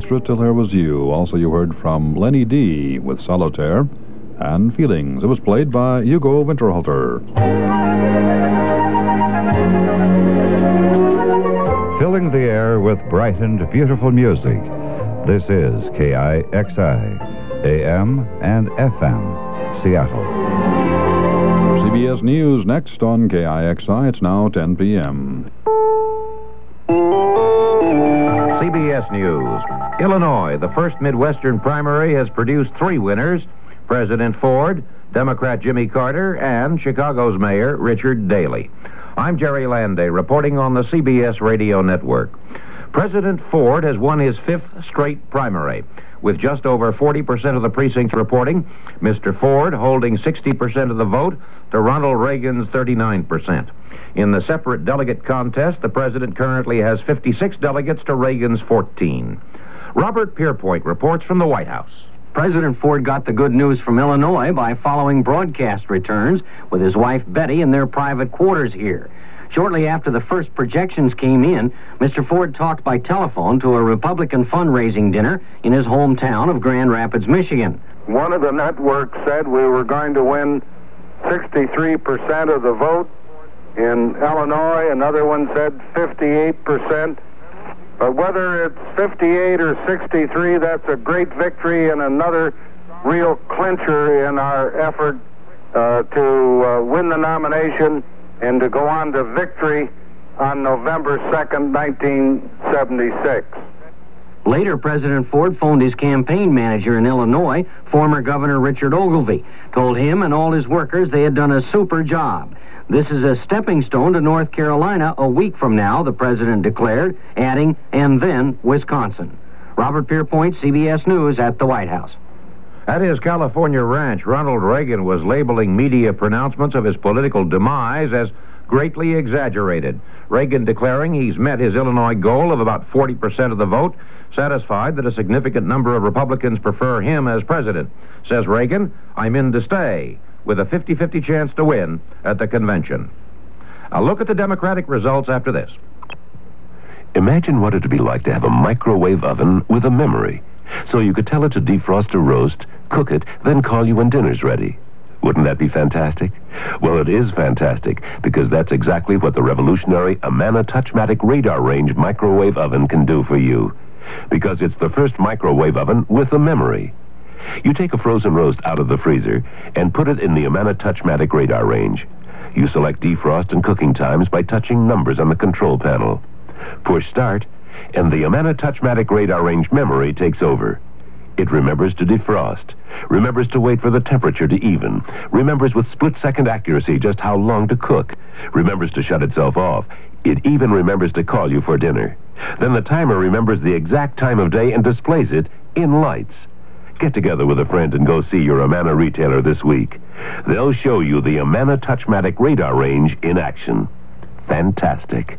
Till There Was You. Also, you heard from Lenny D. with Solitaire and Feelings. It was played by Hugo Winterhalter. Filling the air with bright and beautiful music. This is KIXI, AM and FM, Seattle. CBS News next on KIXI. It's now 10 p.m. CBS News. Illinois, the first Midwestern primary, has produced 3 winners: President Ford, Democrat Jimmy Carter, and Chicago's Mayor Richard Daley. I'm Jerry Landay, reporting on the CBS radio network. President Ford has won his 5th straight primary. With just over 40% of the precincts reporting, Mr. Ford holding 60% of the vote to Ronald Reagan's 39%. In the separate delegate contest, the president currently has 56 delegates to Reagan's 14. Robert Pierpoint reports from the White House. President Ford got the good news from Illinois by following broadcast returns with his wife Betty in their private quarters here. Shortly after the first projections came in, Mr. Ford talked by telephone to a Republican fundraising dinner in his hometown of Grand Rapids, Michigan. One of the networks said we were going to win 63% of the vote. In Illinois, another one said 58%. But whether it's 58 or 63, that's a great victory and another real clincher in our effort to win the nomination and to go on to victory on November 2nd, 1976. Later, President Ford phoned his campaign manager in Illinois, former Governor Richard Ogilvie, told him and all his workers they had done a super job. This is a stepping stone to North Carolina a week from now, the president declared, adding, and then Wisconsin. Robert Pierpoint, CBS News at the White House. At his California ranch, Ronald Reagan was labeling media pronouncements of his political demise as greatly exaggerated. Reagan declaring he's met his Illinois goal of about 40% of the vote, satisfied that a significant number of Republicans prefer him as president. Says Reagan, I'm in to stay, with a 50-50 chance to win at the convention. A look at the Democratic results after this. Imagine what it'd be like to have a microwave oven with a memory, so you could tell it to defrost a roast, cook it, then call you when dinner's ready. Wouldn't that be fantastic? Well, it is fantastic, because that's exactly what the revolutionary Amana Touchmatic Radar Range microwave oven can do for you. Because it's the first microwave oven with a memory. You take a frozen roast out of the freezer and put it in the Amana Touchmatic Radar Range. You select defrost and cooking times by touching numbers on the control panel. Push start, and the Amana Touchmatic Radar Range memory takes over. It remembers to defrost, remembers to wait for the temperature to even, remembers with split-second accuracy just how long to cook, remembers to shut itself off. It even remembers to call you for dinner. Then the timer remembers the exact time of day and displays it in lights. Get together with a friend and go see your Amana retailer this week. They'll show you the Amana Touchmatic Radar Range in action. Fantastic.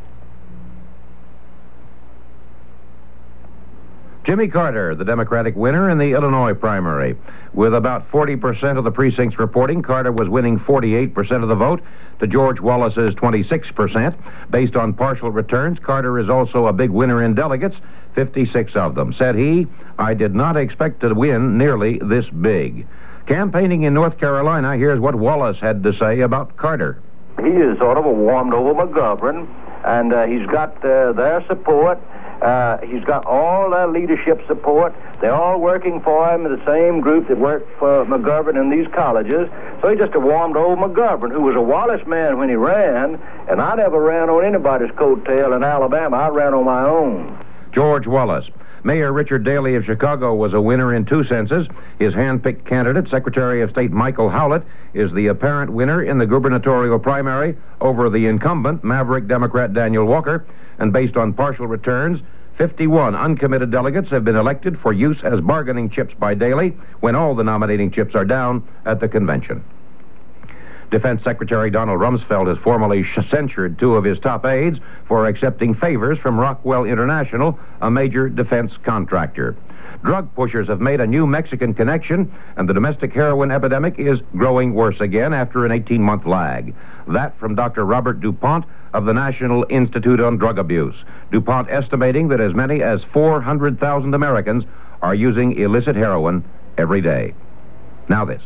Jimmy Carter, the Democratic winner in the Illinois primary. With about 40% of the precincts reporting, Carter was winning 48% of the vote to George Wallace's 26%. Based on partial returns, Carter is also a big winner in delegates, 56 of them. Said he, I did not expect to win nearly this big. Campaigning in North Carolina, here's what Wallace had to say about Carter. He is sort of a warmed over McGovern, and he's got their support. He's got all their leadership support. They're all working for him, the same group that worked for McGovern in these colleges. So he just a warmed old McGovern, who was a Wallace man when he ran, and I never ran on anybody's coattail in Alabama. I ran on my own. George Wallace. Mayor Richard Daley of Chicago was a winner in 2 senses. His hand-picked candidate, Secretary of State Michael Howlett, is the apparent winner in the gubernatorial primary over the incumbent Maverick Democrat Daniel Walker. And based on partial returns, 51 uncommitted delegates have been elected for use as bargaining chips by Daley when all the nominating chips are down at the convention. Defense Secretary Donald Rumsfeld has formally censured 2 of his top aides for accepting favors from Rockwell International, a major defense contractor. Drug pushers have made a new Mexican connection, and the domestic heroin epidemic is growing worse again after an 18-month lag. That from Dr. Robert DuPont of the National Institute on Drug Abuse. DuPont estimating that as many as 400,000 Americans are using illicit heroin every day. Now this.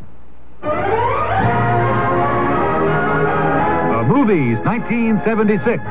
The Movies 1976.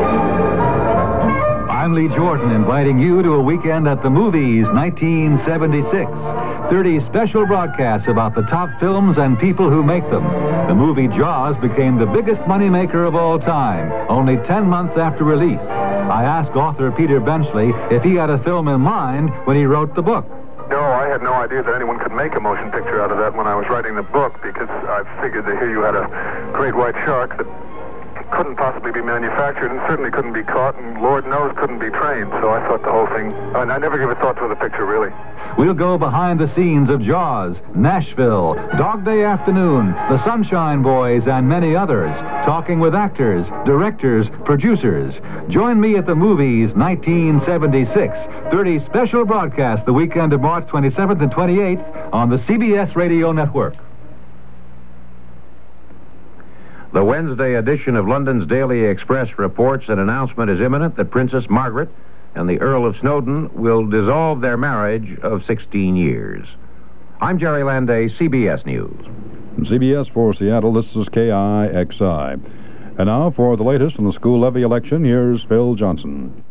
I'm Lee Jordan, inviting you to a weekend at the Movies 1976. 30 special broadcasts about the top films and people who make them. The movie Jaws became the biggest moneymaker of all time, only 10 months after release. I asked author Peter Benchley if he had a film in mind when he wrote the book. No, I had no idea that anyone could make a motion picture out of that when I was writing the book, because I figured that here you had a great white shark that couldn't possibly be manufactured and certainly couldn't be caught and Lord knows couldn't be trained. So I thought the whole thing, and I never gave a thought to the picture, really. We'll go behind the scenes of Jaws, Nashville, Dog Day Afternoon, The Sunshine Boys, and many others, talking with actors, directors, producers. Join me at the Movies 1976. 30 special broadcasts the weekend of March 27th and 28th on the CBS Radio Network. The Wednesday edition of London's Daily Express reports an announcement is imminent that Princess Margaret and the Earl of Snowdon will dissolve their marriage of 16 years. I'm Jerry Landay, CBS News. From CBS for Seattle, this is KIXI. And now for the latest on the school levy election, here's Phil Johnson.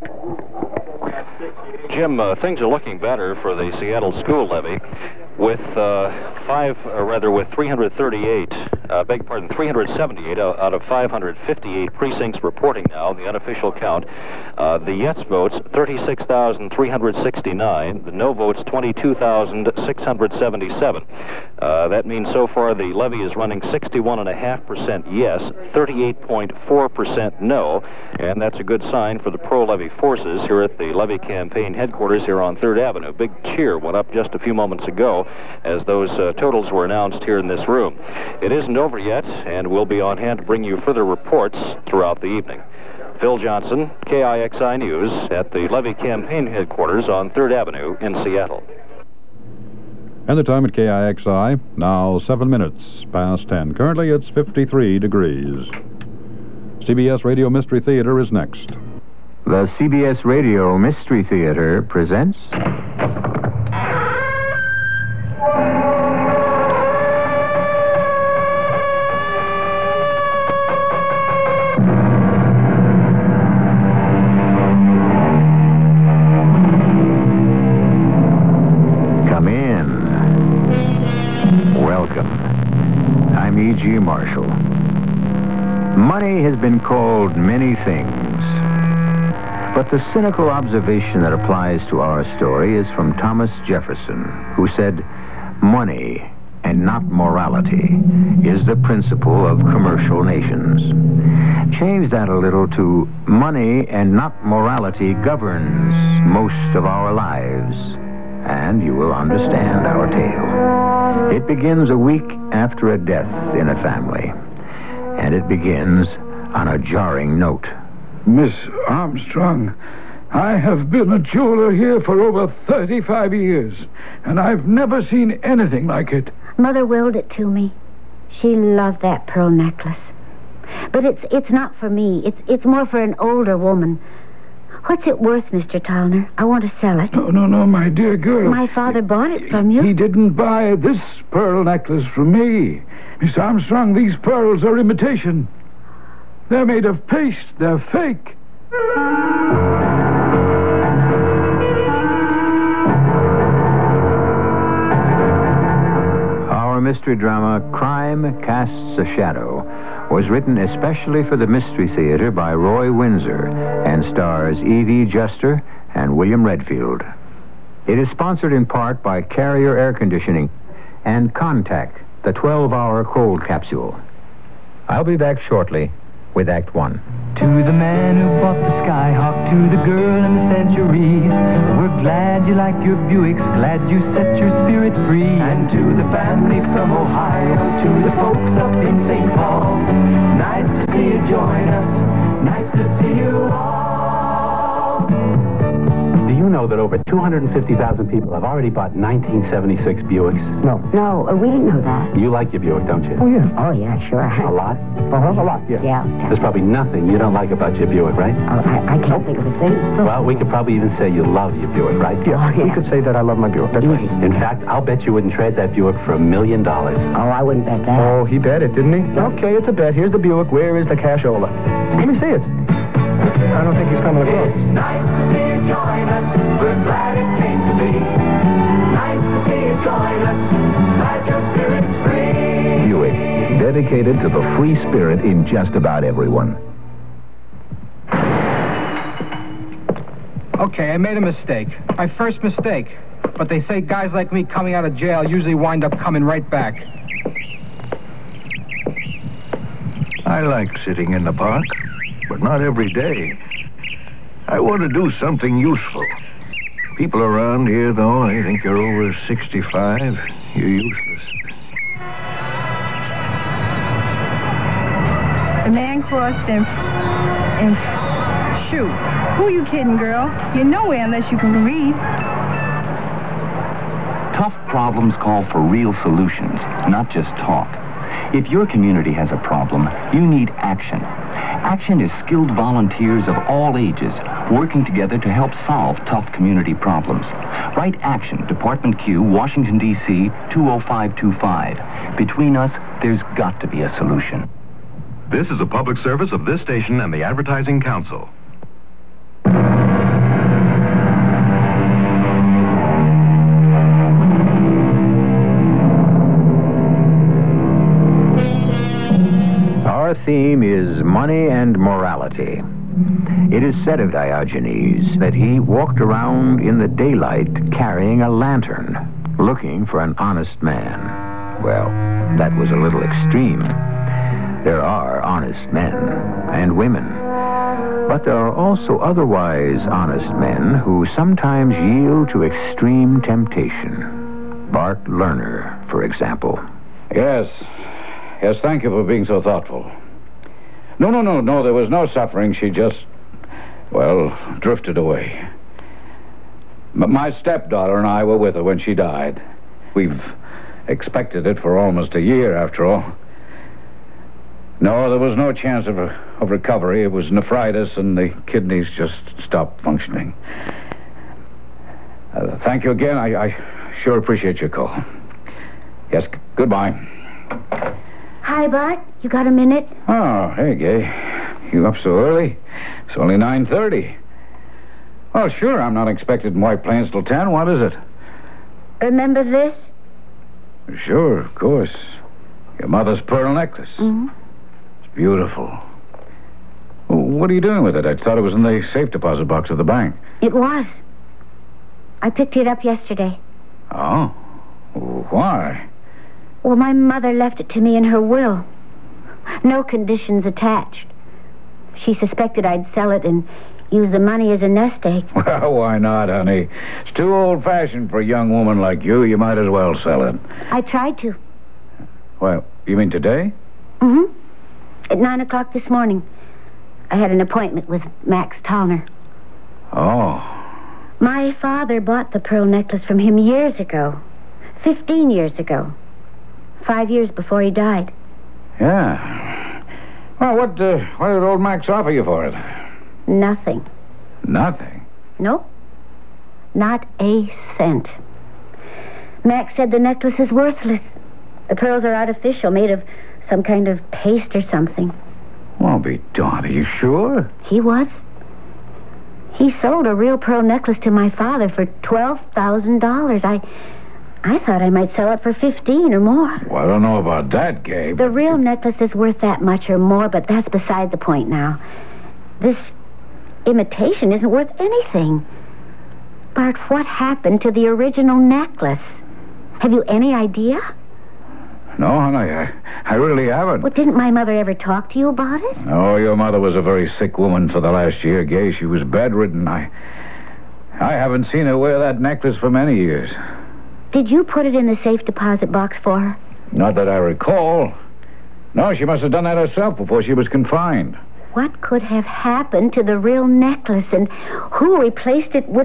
Jim, things are looking better for the Seattle school levy. With 338, 378 out of 558 precincts reporting now, the unofficial count. The yes votes, 36,369. The no votes, 22,677. That means so far the levy is running 61.5% yes, 38.4% no, and that's a good sign for the pro-levy forces here at the levy campaign headquarters here on 3rd Avenue. Big cheer went up just a few moments ago as those totals were announced here in this room. It isn't over yet, and we'll be on hand to bring you further reports throughout the evening. Phil Johnson, KIXI News, at the levy campaign headquarters on 3rd Avenue in Seattle. And the time at KIXI, now 7 minutes past 10. Currently, it's 53 degrees. CBS Radio Mystery Theater is next. The CBS Radio Mystery Theater presents... E.G. Marshall. Money has been called many things, but the cynical observation that applies to our story is from Thomas Jefferson, who said, "Money and not morality is the principle of commercial nations." Change that a little to money and not morality governs most of our lives, and you will understand our tale. It begins a week after a death in a family, and it begins on a jarring note. Miss Armstrong, I have been a jeweler here for over 35 years, and I've never seen anything like it. Mother willed it to me. She loved that pearl necklace. But it's not for me. It's more for an older woman. What's it worth, Mr. Towner? I want to sell it. No, my dear girl. My father bought it from you. He didn't buy this pearl necklace from me. Miss Armstrong, these pearls are imitation. They're made of paste. They're fake. Our mystery drama, Crime Casts a Shadow, was written especially for the Mystery Theater by Roy Windsor and stars Evie Juster and William Redfield. It is sponsored in part by Carrier Air Conditioning and Contact, the 12-hour cold capsule. I'll be back shortly with Act One. To the man who bought the Skyhawk, to the girl in the Century, we're glad you like your Buicks, glad you set your spirit free. And to the family from Ohio, to the folks up in St. Paul, nice to see you join us, nice to see you all. Do you know know that over 250,000 people have already bought 1976 Buicks? No, we didn't know that. You like your Buick, don't you? Oh, yeah. Oh, yeah, sure. A lot? A lot, yeah. Yeah. There's probably nothing you don't like about your Buick, right? Oh, I can't think of a thing. Well, we could probably even say you love your Buick, right? Yeah, we could say that I love my Buick. That's right. In fact, I'll bet you wouldn't trade that Buick for $1 million. Oh, I wouldn't bet that. Oh, he bet it, didn't he? Yeah. Okay, it's a bet. Here's the Buick. Where is the cashola? Let me see it. I don't think he's coming across. It's nice to see you join us. We're glad it came to be. Nice to see you join us. Glad your spirit's free. Buick, dedicated to the free spirit in just about everyone. Okay, I made a mistake. My first mistake. But they say guys like me coming out of jail usually wind up coming right back. I like sitting in the park, but not every day. I want to do something useful. People around here, though, they think you're over 65. You're useless. The man crossed and shoot. Who you kidding, girl? You're nowhere unless you can read. Tough problems call for real solutions, not just talk. If your community has a problem, you need action. Action is skilled volunteers of all ages working together to help solve tough community problems. Write Action, Department Q, Washington, D.C., 20525. Between us, there's got to be a solution. This is a public service of this station and the Advertising Council. Our theme is money and morality. It is said of Diogenes that he walked around in the daylight carrying a lantern, looking for an honest man. Well, that was a little extreme. There are honest men and women, but there are also otherwise honest men who sometimes yield to extreme temptation. Bart Lerner, for example. Yes, thank you for being so thoughtful. No, there was no suffering. She just, drifted away. My stepdaughter and I were with her when she died. We've expected it for almost a year, after all. No, there was no chance of recovery. It was nephritis, and the kidneys just stopped functioning. Thank you again. I sure appreciate your call. Yes, goodbye. Hi, Bart. You got a minute? Oh, hey, Gay. You up so early? It's only 9:30. Oh, sure, I'm not expected in White Plains till 10. What is it? Remember this? Sure, of course. Your mother's pearl necklace. Mm-hmm. It's beautiful. What are you doing with it? I thought it was in the safe deposit box of the bank. It was. I picked it up yesterday. Oh? Why? Well, my mother left it to me in her will. No conditions attached. She suspected I'd sell it and use the money as a nest egg. Well, why not, honey? It's too old-fashioned for a young woman like you. You might as well sell it. I tried to. Well, you mean today? Mm-hmm. At 9 o'clock this morning. I had an appointment with Max Tallner. Oh. My father bought the pearl necklace from him years ago. 15 years ago. 5 years before he died. Yeah. Well, what did old Max offer you for it? Nothing. Nothing? Nope. Not a cent. Max said the necklace is worthless. The pearls are artificial, made of some kind of paste or something. Well, be darned. Are you sure? He was. He sold a real pearl necklace to my father for $12,000. I thought I might sell it for 15 or more. Well, I don't know about that, Gabe. The real necklace is worth that much or more, but that's beside the point now. This imitation isn't worth anything. Bart, what happened to the original necklace? Have you any idea? No, honey, I really haven't. Well, didn't my mother ever talk to you about it? No, your mother was a very sick woman for the last year, Gay. She was bedridden. I haven't seen her wear that necklace for many years. Did you put it in the safe deposit box for her? Not that I recall. No, she must have done that herself before she was confined. What could have happened to the real necklace, and who replaced it with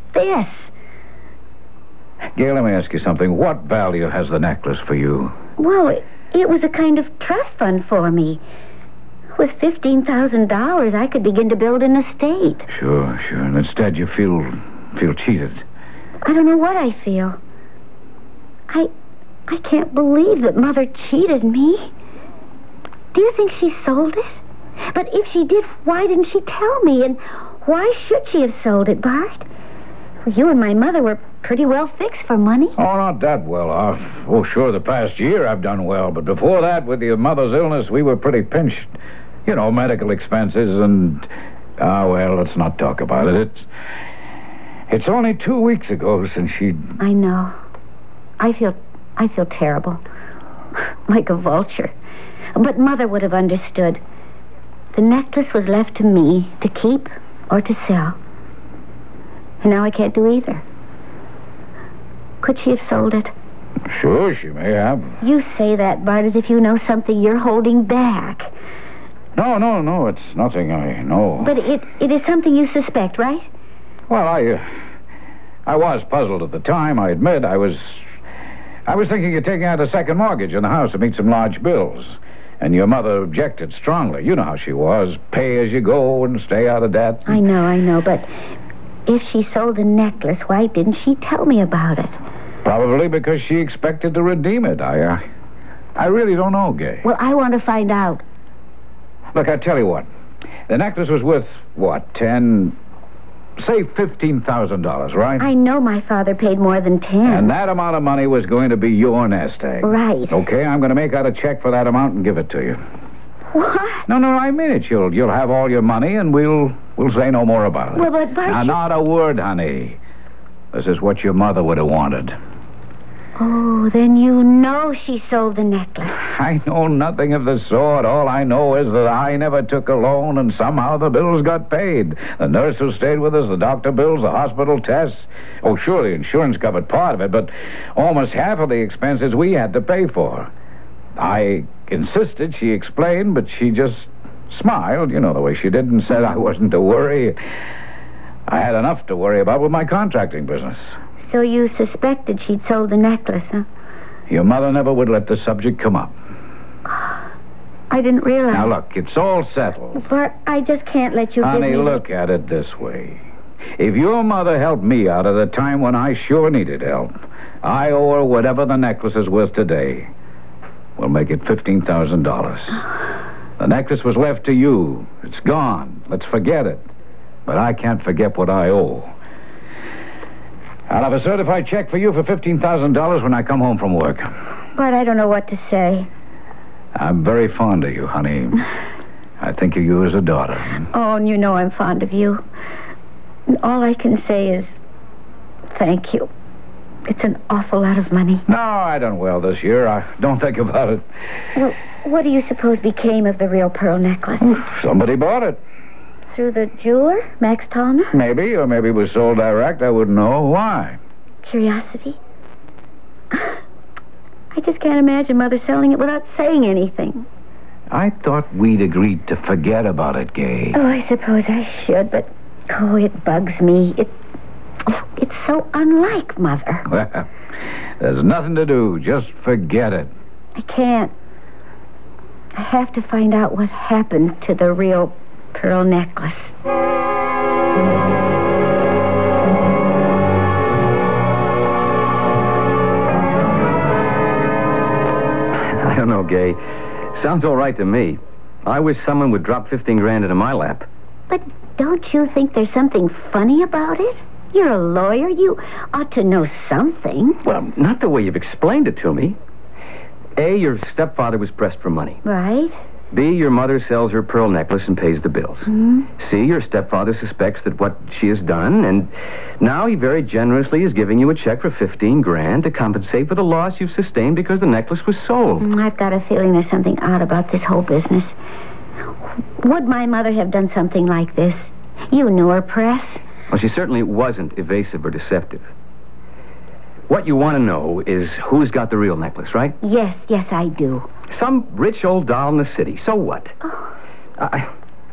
this? Gail, let me ask you something. What value has the necklace for you? Well, it was a kind of trust fund for me. With $15,000, I could begin to build an estate. Sure. And instead you feel cheated. I don't know what I feel. I can't believe that Mother cheated me. Do you think she sold it? But if she did, why didn't she tell me? And why should she have sold it, Bart? Well, you and my mother were pretty well fixed for money. Oh, not that well. Sure, the past year I've done well. But before that, with your mother's illness, we were pretty pinched. You know, medical expenses and... well, let's not talk about it. It's only 2 weeks ago since she... I know. I feel terrible. Like a vulture. But Mother would have understood. The necklace was left to me to keep or to sell. And now I can't do either. Could she have sold it? Sure, she may have. You say that, Bart, as if you know something you're holding back. No, it's nothing I know. But it is something you suspect, right? Well, I was puzzled at the time, I admit. I was thinking of taking out a second mortgage on the house to meet some large bills. And your mother objected strongly. You know how she was. Pay as you go and stay out of debt. I know, but if she sold the necklace, why didn't she tell me about it? Probably because she expected to redeem it. I really don't know, Gay. Well, I want to find out. Look, I tell you what. The necklace was worth, say $15,000, right? I know my father paid more than 10. And that amount of money was going to be your nest egg. Right. Okay, I'm going to make out a check for that amount and give it to you. What? No, I mean it. You'll have all your money and we'll say no more about it. Well, but Bart... Now, not a word, honey. This is what your mother would have wanted. Oh, then you know she sold the necklace. I know nothing of the sort. All I know is that I never took a loan, and somehow the bills got paid. The nurse who stayed with us, the doctor bills, the hospital tests. Oh, sure, the insurance covered part of it, but almost half of the expenses we had to pay for. I insisted, she explained, but she just smiled, you know the way she did, and said I wasn't to worry. I had enough to worry about with my contracting business. So you suspected she'd sold the necklace, huh? Your mother never would let the subject come up. I didn't realize... Now, look, it's all settled. Bart, I just can't let you Honey, look at it this way. If your mother helped me out at a time when I sure needed help, I owe her whatever the necklace is worth today. We'll make it $15,000. The necklace was left to you. It's gone. Let's forget it. But I can't forget what I owe. I'll have a certified check for you for $15,000 when I come home from work. But I don't know what to say. I'm very fond of you, honey. I think of you as a daughter. Oh, and you know I'm fond of you. And all I can say is thank you. It's an awful lot of money. No, I done well this year. Don't think about it. Well, what do you suppose became of the real pearl necklace? Somebody bought it. Through the jeweler, Max Tallner? Maybe, or maybe it was sold direct. I wouldn't know. Why? Curiosity. I just can't imagine Mother selling it without saying anything. I thought we'd agreed to forget about it, Gay. Oh, I suppose I should, but... Oh, it bugs me. It's so unlike Mother. Well, there's nothing to do. Just forget it. I can't. I have to find out what happened to the real pearl necklace. I don't know, Gay. Sounds all right to me. I wish someone would drop 15 grand into my lap. But don't you think there's something funny about it? You're a lawyer. You ought to know something. Well, not the way you've explained it to me. A, your stepfather was pressed for money. Right. B, your mother sells her pearl necklace and pays the bills. Mm-hmm. C, your stepfather suspects that what she has done, and now he very generously is giving you a check for 15 grand to compensate for the loss you've sustained because the necklace was sold. I've got a feeling there's something odd about this whole business. Would my mother have done something like this? You knew her, Press. Well, she certainly wasn't evasive or deceptive. What you want to know is who's got the real necklace, right? Yes, I do. Some rich old doll in the city. So what? Oh.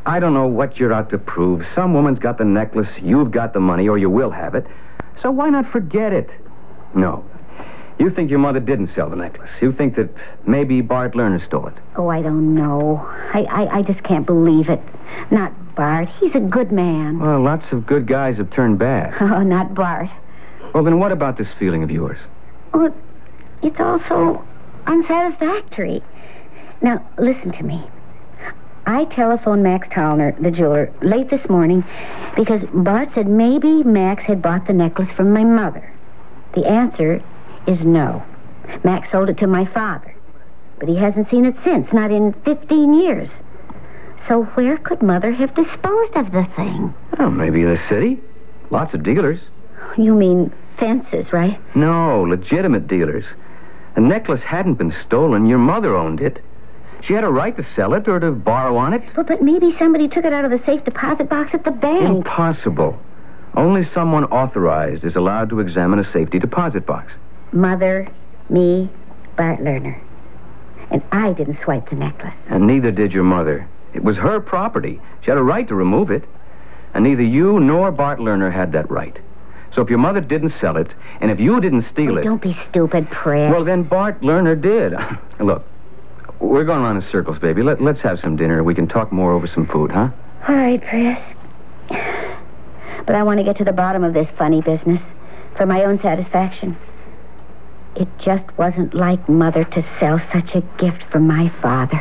I don't know what you're out to prove. Some woman's got the necklace, you've got the money, or you will have it. So why not forget it? No. You think your mother didn't sell the necklace. You think that maybe Bart Lerner stole it. Oh, I don't know. I just can't believe it. Not Bart. He's a good man. Well, lots of good guys have turned bad. Oh, not Bart. Well, then what about this feeling of yours? Oh, it's also unsatisfactory. Now, listen to me. I telephoned Max Tallner, the jeweler, late this morning because Bart said maybe Max had bought the necklace from my mother. The answer is no. Max sold it to my father, but he hasn't seen it since, not in 15 years. So where could Mother have disposed of the thing? Oh, maybe in the city. Lots of dealers. You mean fences, right? No, legitimate dealers. The necklace hadn't been stolen. Your mother owned it. She had a right to sell it or to borrow on it. But maybe somebody took it out of the safe deposit box at the bank. Impossible. Only someone authorized is allowed to examine a safety deposit box. Mother, me, Bart Lerner. And I didn't swipe the necklace. And neither did your mother. It was her property. She had a right to remove it. And neither you nor Bart Lerner had that right. So if your mother didn't sell it, and if you didn't steal it... Don't be stupid, Pres. Well, then Bart Lerner did. Look, we're going around in circles, baby. Let's have some dinner. We can talk more over some food, huh? All right, Pres. But I want to get to the bottom of this funny business for my own satisfaction. It just wasn't like Mother to sell such a gift for my father.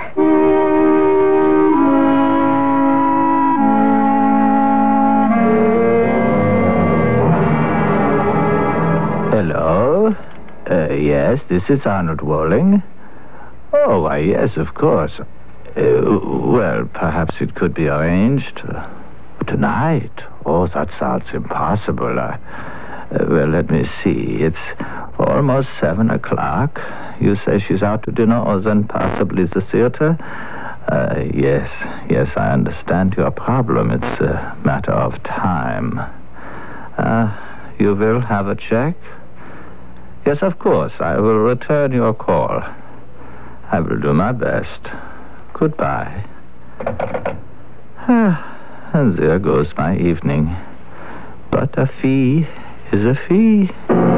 Hello? Yes, this is Arnold Walling. Oh, why, yes, of course. Well, perhaps it could be arranged. Tonight? Oh, that sounds impossible. Well, let me see. It's almost 7 o'clock. You say she's out to dinner or then possibly the theater? Yes, I understand your problem. It's a matter of time. You will have a check? Yes, of course. I will return your call. I will do my best. Goodbye. And there goes my evening. But a fee is a fee.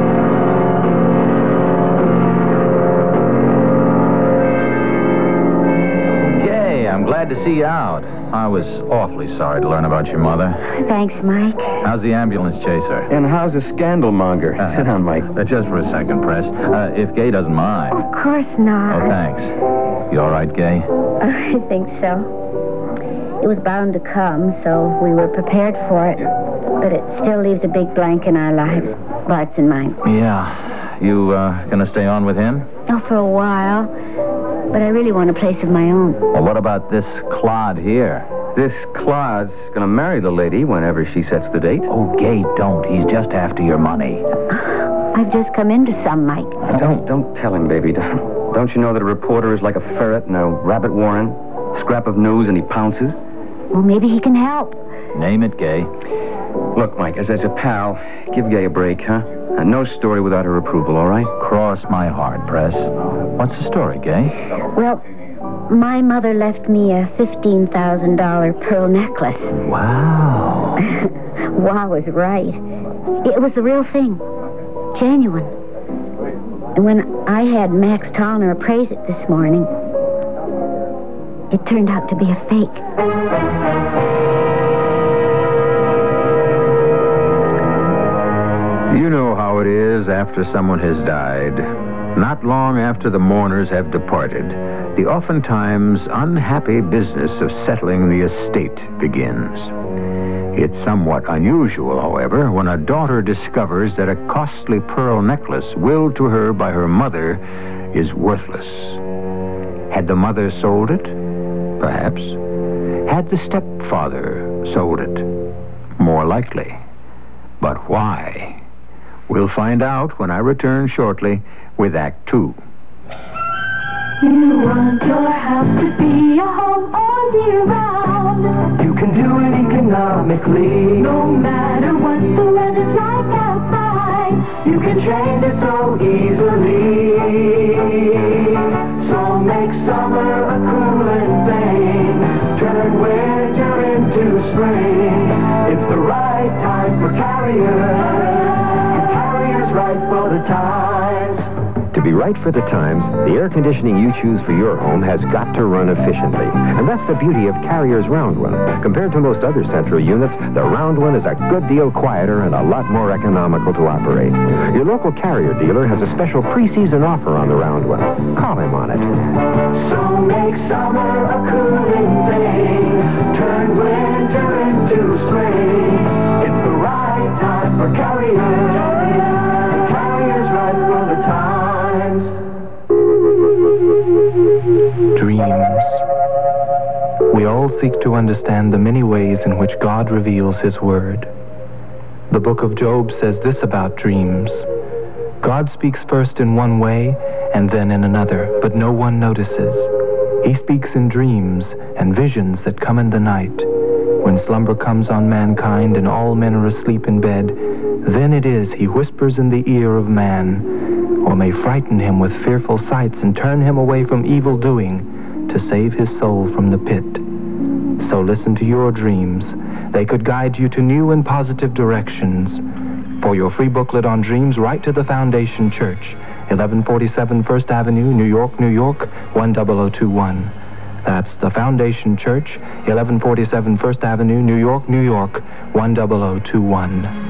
Gay, I'm glad to see you out. I was awfully sorry to learn about your mother. Thanks, Mike. How's the ambulance chaser? And how's the scandal monger? Sit down, Mike. Just for a second, Pres. If Gay doesn't mind. Of course not. Oh, thanks. You all right, Gay? I think so. It was bound to come, so we were prepared for it. But it still leaves a big blank in our lives, Bart's and mine. Yeah. You gonna stay on with him? Oh, for a while. But I really want a place of my own. Well, what about this clod here? This clod's gonna marry the lady whenever she sets the date. Oh, Gay, don't. He's just after your money. I've just come into some, Mike. Don't tell him, baby. Don't you know that a reporter is like a ferret in a rabbit warren? Scrap of news and he pounces? Well, maybe he can help. Name it, Gay. Look, Mike, as a pal, give Gay a break, huh? And no story without her approval, all right? Cross my heart, Pres. What's the story, Gay? Well, my mother left me a $15,000 pearl necklace. Wow. Wow is right. It was the real thing. Genuine. And when I had Max Tallner appraise it this morning, it turned out to be a fake. You know how it is after someone has died. Not long after the mourners have departed, the oftentimes unhappy business of settling the estate begins. It's somewhat unusual, however, when a daughter discovers that a costly pearl necklace willed to her by her mother is worthless. Had the mother sold it? Perhaps. Had the stepfather sold it? More likely. But why? We'll find out when I return shortly with Act 2. You want your house to be a home all year round. You can do it economically. No matter what the weather's like outside, you can change it so easily. So make summer a cooling thing. Turn winter right time for Carrier. And Carrier's right for the times. To be right for the times, the air conditioning you choose for your home has got to run efficiently. And that's the beauty of Carrier's Round One. Compared to most other Central units, the Round One is a good deal quieter and a lot more economical to operate. Your local Carrier dealer has a special pre-season offer on the Round One. Call him on it. So make summer a cooling thing. Turn winter into spring. It's the right time for Carrier. And Carrier's right for the times. Dreams. We all seek to understand the many ways in which God reveals His Word. The book of Job says this about dreams. God speaks first in one way and then in another, but no one notices. He speaks in dreams and visions that come in the night. When slumber comes on mankind and all men are asleep in bed, then it is He whispers in the ear of man, or may frighten him with fearful sights and turn him away from evil doing to save his soul from the pit. So listen to your dreams. They could guide you to new and positive directions. For your free booklet on dreams, write to the Foundation Church, 1147 First Avenue, New York, New York, 10021. That's the Foundation Church, 1147 First Avenue, New York, New York, 10021.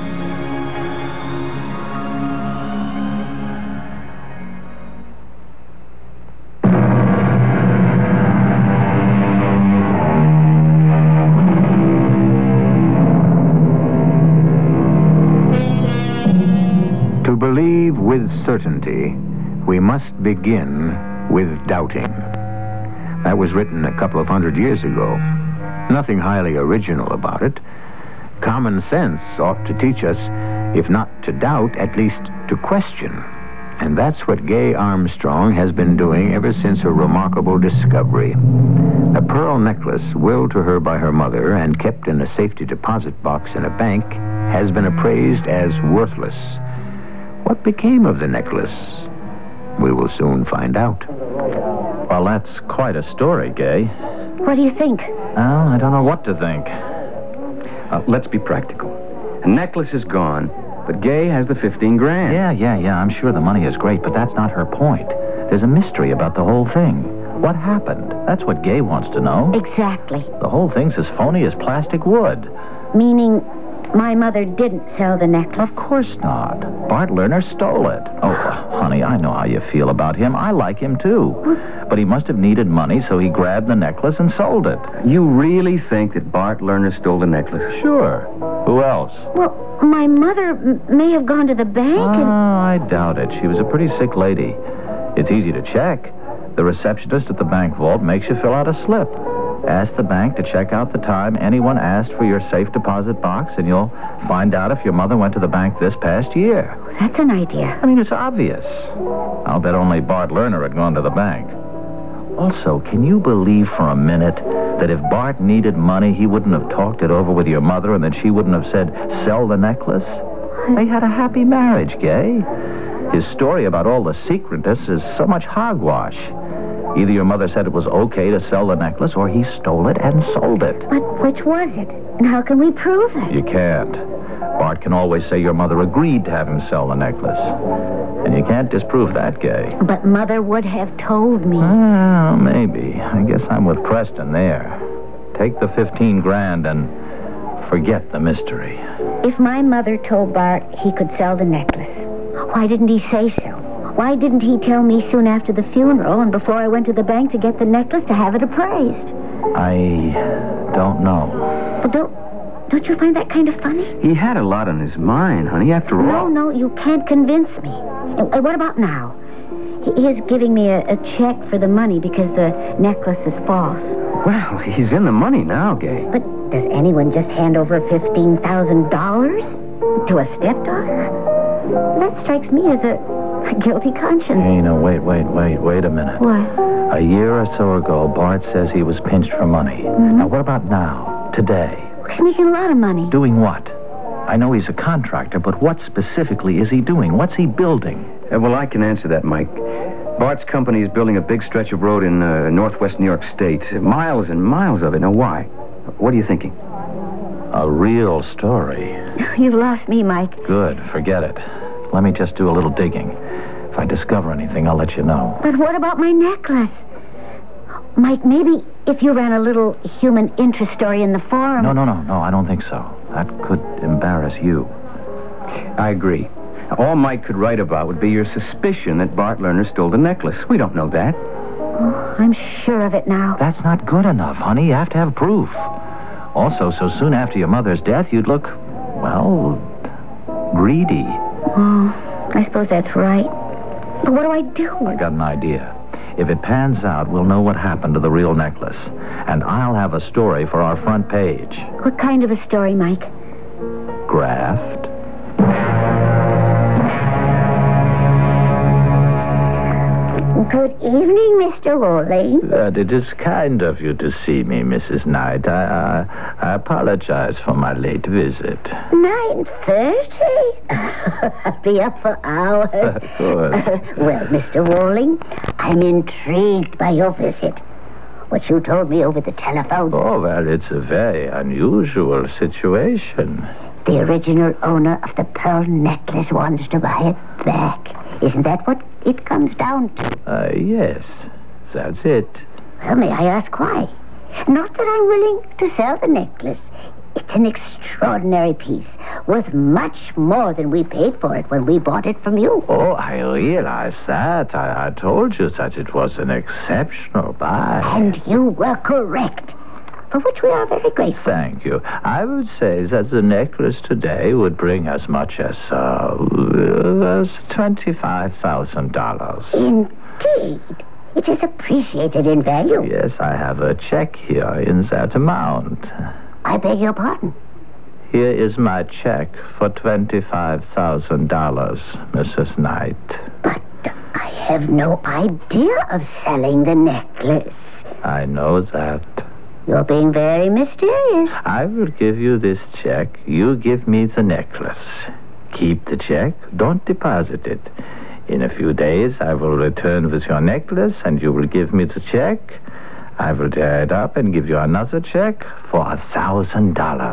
To believe with certainty, we must begin with doubting. That was written a couple of hundred years ago. Nothing highly original about it. Common sense ought to teach us, if not to doubt, at least to question. And that's what Gay Armstrong has been doing ever since her remarkable discovery. A pearl necklace willed to her by her mother and kept in a safety deposit box in a bank has been appraised as worthless. What became of the necklace? We will soon find out. Well, that's quite a story, Gay. What do you think? Well, I don't know what to think. Let's be practical. The necklace is gone, but Gay has the 15 grand. Yeah. I'm sure the money is great, but that's not her point. There's a mystery about the whole thing. What happened? That's what Gay wants to know. Exactly. The whole thing's as phony as plastic wood. Meaning my mother didn't sell the necklace? Of course not. Bart Lerner stole it. Oh, honey, I know how you feel about him. I like him, too. But he must have needed money, so he grabbed the necklace and sold it. You really think that Bart Lerner stole the necklace? Sure. Who else? Well, my mother may have gone to the bank and... I doubt it. She was a pretty sick lady. It's easy to check. The receptionist at the bank vault makes you fill out a slip. Ask the bank to check out the time anyone asked for your safe deposit box, and you'll find out if your mother went to the bank this past year. That's an idea. I mean, it's obvious. I'll bet only Bart Lerner had gone to the bank. Also, can you believe for a minute that if Bart needed money, he wouldn't have talked it over with your mother and that she wouldn't have said, sell the necklace? They had a happy marriage, Gay. His story about all the secretness is so much hogwash. Either your mother said it was okay to sell the necklace, or he stole it and sold it. But which was it? And how can we prove it? You can't. Bart can always say your mother agreed to have him sell the necklace. And you can't disprove that, Gay. But Mother would have told me. Well, maybe. I guess I'm with Preston there. Take the 15 grand and forget the mystery. If my mother told Bart he could sell the necklace, why didn't he say so? Why didn't he tell me soon after the funeral and before I went to the bank to get the necklace to have it appraised? I don't know. Well, don't you find that kind of funny? He had a lot on his mind, honey, after all. No, you can't convince me. And what about now? He is giving me a check for the money because the necklace is false. Well, he's in the money now, Gay. But does anyone just hand over $15,000 to a stepdaughter? That strikes me as a guilty conscience. Hey, no, wait a minute. What? A year or so ago, Bart says he was pinched for money. Mm-hmm. Now, what about now, today? He's making a lot of money. Doing what? I know he's a contractor, but what specifically is he doing? What's he building? Well, I can answer that, Mike. Bart's company is building a big stretch of road in northwest New York State. Miles and miles of it. Now, why? What are you thinking? A real story. You've lost me, Mike. Good. Forget it. Let me just do a little digging. If I discover anything, I'll let you know. But what about my necklace? Mike, maybe if you ran a little human interest story in the forum... No, I don't think so. That could embarrass you. I agree. All Mike could write about would be your suspicion that Bart Lerner stole the necklace. We don't know that. Oh, I'm sure of it now. That's not good enough, honey. You have to have proof. Also, so soon after your mother's death, you'd look, well, greedy. Oh, I suppose that's right. But what do I do? I got an idea. If it pans out, we'll know what happened to the real necklace. And I'll have a story for our front page. What kind of a story, Mike? Graft. Good evening, Mr. Worley. It is kind of you to see me, Mrs. Knight. I apologize for my late visit. 9:30? I'll be up for hours. Of course. Well, Mr. Worley, I'm intrigued by your visit. What you told me over the telephone. Oh, well, it's a very unusual situation. The original owner of the pearl necklace wants to buy it back. Isn't that what it comes down to? Yes, that's it. Well, may I ask why? Not that I'm willing to sell the necklace. It's an extraordinary piece, worth much more than we paid for it when we bought it from you. Oh, I realize that. I told you that it was an exceptional buy. And you were correct, for which we are very grateful. Thank you. I would say that the necklace today would bring as much as $25,000. Indeed. It is appreciated in value. Yes, I have a check here in that amount. I beg your pardon. Here is my check for $25,000, Mrs. Knight. But I have no idea of selling the necklace. I know that. You're being very mysterious. I will give you this check. You give me the necklace. Keep the check. Don't deposit it. In a few days, I will return with your necklace, and you will give me the check. I will tear it up and give you another check for $1,000.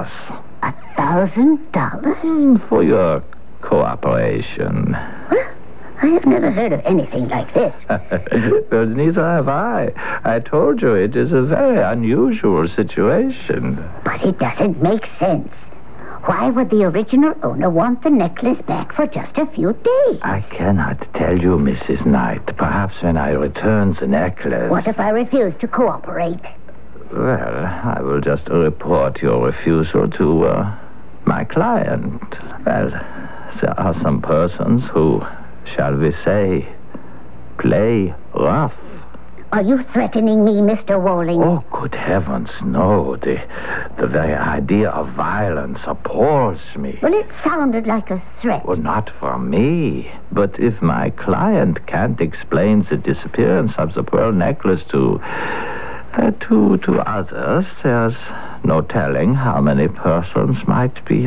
$1,000? For your cooperation. Well, I have never heard of anything like this. Well, neither have I. I told you it is a very unusual situation. But it doesn't make sense. Why would the original owner want the necklace back for just a few days? I cannot tell you, Mrs. Knight. Perhaps when I return the necklace... What if I refuse to cooperate? Well, I will just report your refusal to my client. Well, there are some persons who, shall we say, play rough. Are you threatening me, Mr. Walling? Oh, good heavens, no. The very idea of violence appalls me. Well, it sounded like a threat. Well, not for me. But if my client can't explain the disappearance of the pearl necklace to others, there's no telling how many persons might be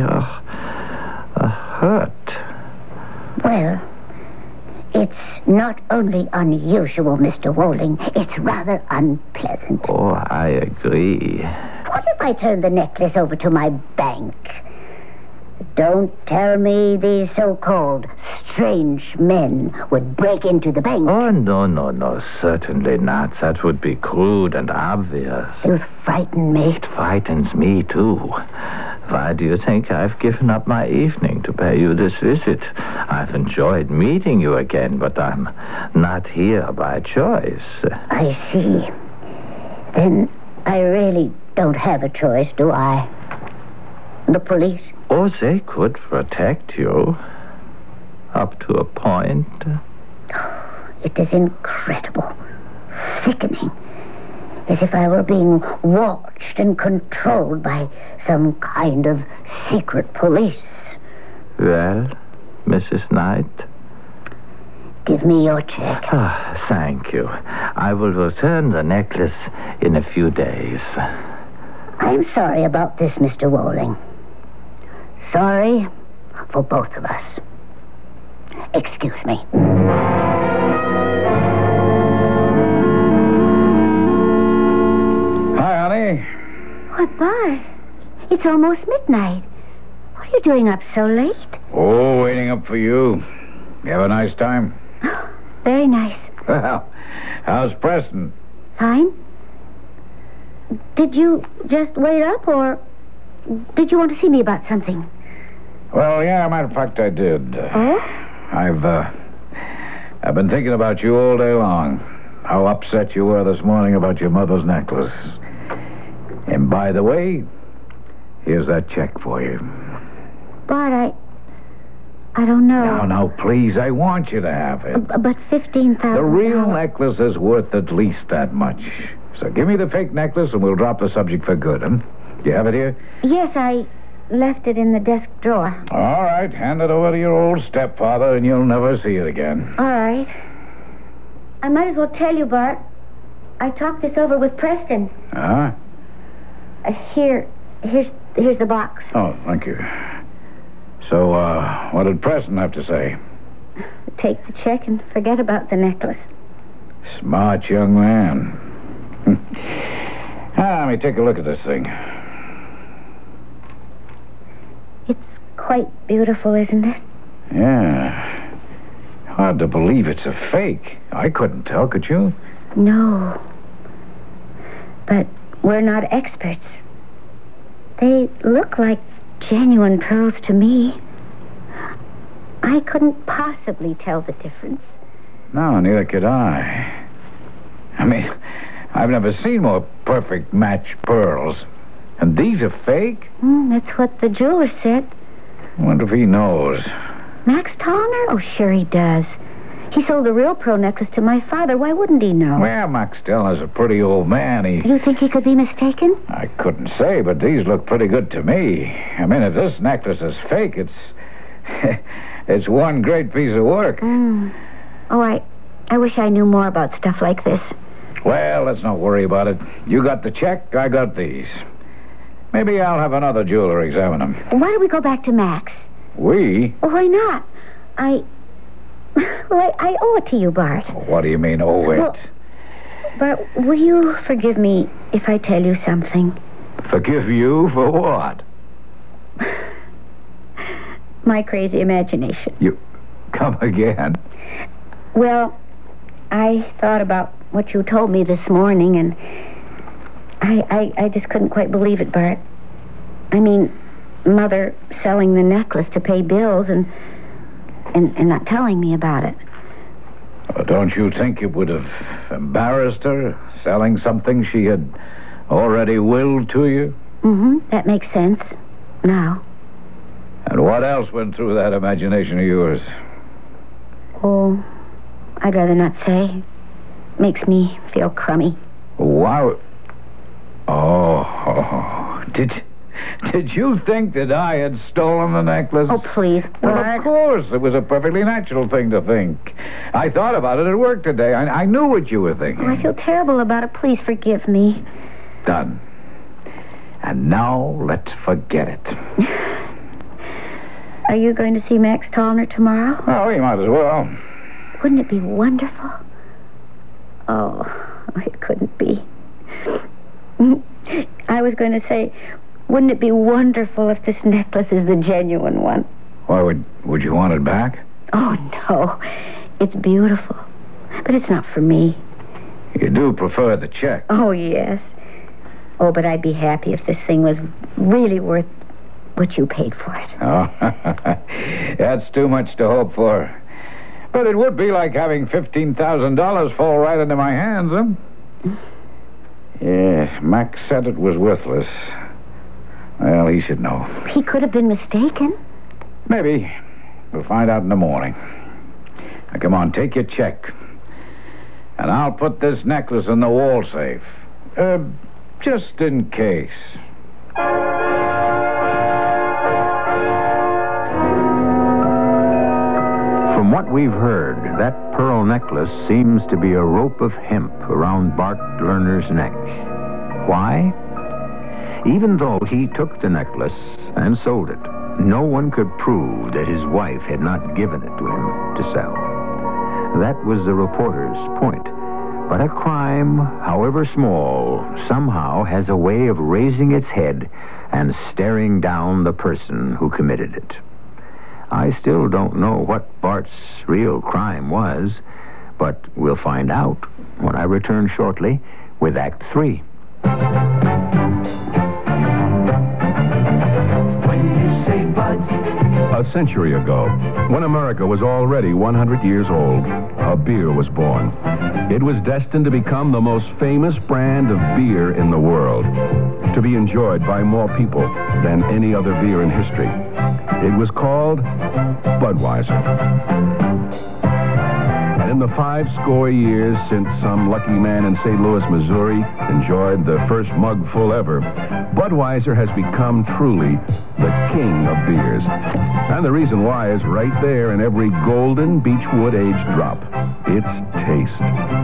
hurt. Well, it's not only unusual, Mr. Walling, it's rather unpleasant. Oh, I agree. What if I turn the necklace over to my bank? Don't tell me these so-called strange men would break into the bank. Oh, no, certainly not. That would be crude and obvious. You frighten me. It frightens me, too. Why do you think I've given up my evening to pay you this visit? I've enjoyed meeting you again, but I'm not here by choice. I see. Then I really don't have a choice, do I? The police? Oh, they could protect you. Up to a point. It is incredible. Sickening. As if I were being watched and controlled by some kind of secret police. Well, Mrs. Knight? Give me your check. Thank you. I will return the necklace in a few days. I'm sorry about this, Mr. Walling. Sorry for both of us. Excuse me. Hi, honey. What, Bart? It's almost midnight. What are you doing up so late? Oh, waiting up for you. You have a nice time? Very nice. Well, how's Preston? Fine. Did you just wait up, or did you want to see me about something? Well, yeah, matter of fact, I did. Oh? I've been thinking about you all day long. How upset you were this morning about your mother's necklace. And by the way, here's that check for you. Bart, I don't know. No, please, I want you to have it. But $15,000... The real necklace is worth at least that much. So give me the fake necklace and we'll drop the subject for good, huh? You have it here? Yes, I left it in the desk drawer. All right, hand it over to your old stepfather and you'll never see it again. All right. I might as well tell you, Bart. I talked this over with Preston. Uh-huh? Here's the box. Oh, thank you. So, what did Preston have to say? Take the check and forget about the necklace. Smart young man. Let me take a look at this thing. It's quite beautiful, isn't it? Yeah. Hard to believe it's a fake. I couldn't tell, could you? No. But we're not experts. They look like genuine pearls to me. I couldn't possibly tell the difference. No, neither could I. I mean, I've never seen more perfect match pearls. And these are fake? That's what the jeweler said. I wonder if he knows. Max Tallner? Oh, sure he does. He sold the real pearl necklace to my father. Why wouldn't he know? Well, Max Tallner's a pretty old man. You think he could be mistaken? I couldn't say, but these look pretty good to me. I mean, if this necklace is fake, it's one great piece of work. Oh, I wish I knew more about stuff like this. Well, let's not worry about it. You got the check, I got these. Maybe I'll have another jeweler examine them. Why don't we go back to Max? We? Well, why not? I owe it to you, Bart. What do you mean, owe it? Well, Bart, will you forgive me if I tell you something? Forgive you for what? My crazy imagination. You come again? Well, I thought about what you told me this morning, and I just couldn't quite believe it, Bart. I mean, Mother selling the necklace to pay bills and not telling me about it. Well, don't you think it would have embarrassed her, selling something she had already willed to you? That makes sense. Now. And what else went through that imagination of yours? Oh, I'd rather not say. Makes me feel crummy. Wow. Oh, did you think that I had stolen the necklace? Oh, please, Well, Bart. of course. It was a perfectly natural thing to think. I thought about it at work today. I knew what you were thinking. Oh, I feel terrible about it. Please forgive me. Done. And now let's forget it. Are you going to see Max Tallner tomorrow? Oh, you might as well. Wouldn't it be wonderful? Oh, it couldn't be. I was going to say, wouldn't it be wonderful if this necklace is the genuine one? Why, would you want it back? Oh, no. It's beautiful. But it's not for me. You do prefer the check. Oh, yes. Oh, but I'd be happy if this thing was really worth what you paid for it. Oh, that's too much to hope for. But it would be like having $15,000 fall right into my hands, huh? Yes, Max said it was worthless. Well, he should know. He could have been mistaken. Maybe. We'll find out in the morning. Now, come on, take your check. And I'll put this necklace in the wall safe. Just in case. From what we've heard, that pearl necklace seems to be a rope of hemp around Bart Lerner's neck. Why? Even though he took the necklace and sold it, no one could prove that his wife had not given it to him to sell. That was the reporter's point. But a crime, however small, somehow has a way of raising its head and staring down the person who committed it. I still don't know what Bart's real crime was, but we'll find out when I return shortly with Act 3. A century ago, when America was already 100 years old, a beer was born. It was destined to become the most famous brand of beer in the world, to be enjoyed by more people than any other beer in history. It was called Budweiser. And in the 5 years since some lucky man in St. Louis, Missouri, enjoyed the first mugful ever, Budweiser has become truly the king of beers. And the reason why is right there in every golden beechwood aged drop. Its taste.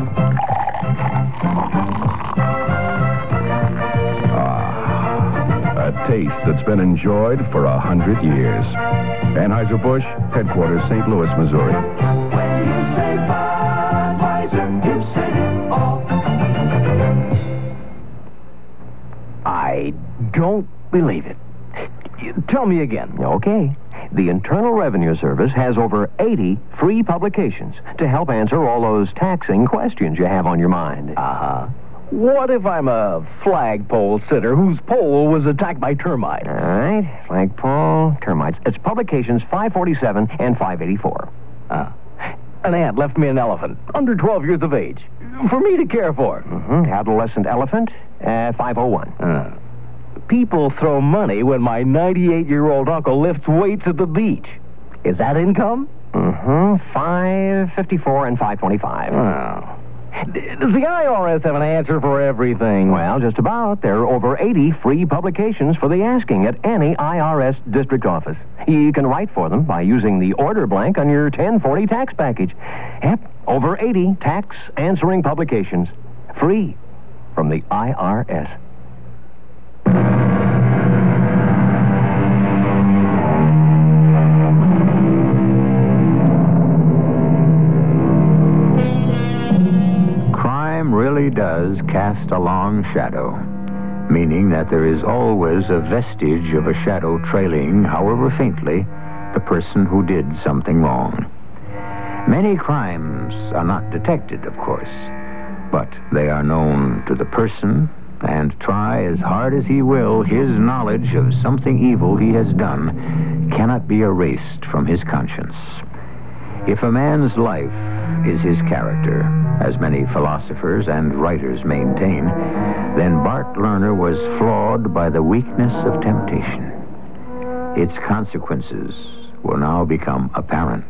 A taste that's been enjoyed for 100 years. Anheuser-Busch, headquarters, St. Louis, Missouri. When you say Budweiser, you said it all. I don't believe it. Tell me again. Okay. The Internal Revenue Service has over 80 free publications to help answer all those taxing questions you have on your mind. Uh-huh. What if I'm a flagpole sitter whose pole was attacked by termites? All right. Flagpole, termites. It's publications 547 and 584. An ant left me an elephant, under 12 years of age, for me to care for. Mm-hmm. Adolescent elephant, 501. People throw money when my 98-year-old uncle lifts weights at the beach. Is that income? Mm-hmm. 554 and 525. Oh. Does the IRS have an answer for everything? Well, just about. There are over 80 free publications for the asking at any IRS district office. You can write for them by using the order blank on your 1040 tax package. Yep, over 80 tax answering publications. Free from the IRS. Really does cast a long shadow, meaning that there is always a vestige of a shadow trailing, however faintly, the person who did something wrong. Many crimes are not detected, of course, but they are known to the person, and try as hard as he will, his knowledge of something evil he has done cannot be erased from his conscience. If a man's life is his character, as many philosophers and writers maintain, then Bart Lerner was flawed by the weakness of temptation. Its consequences will now become apparent.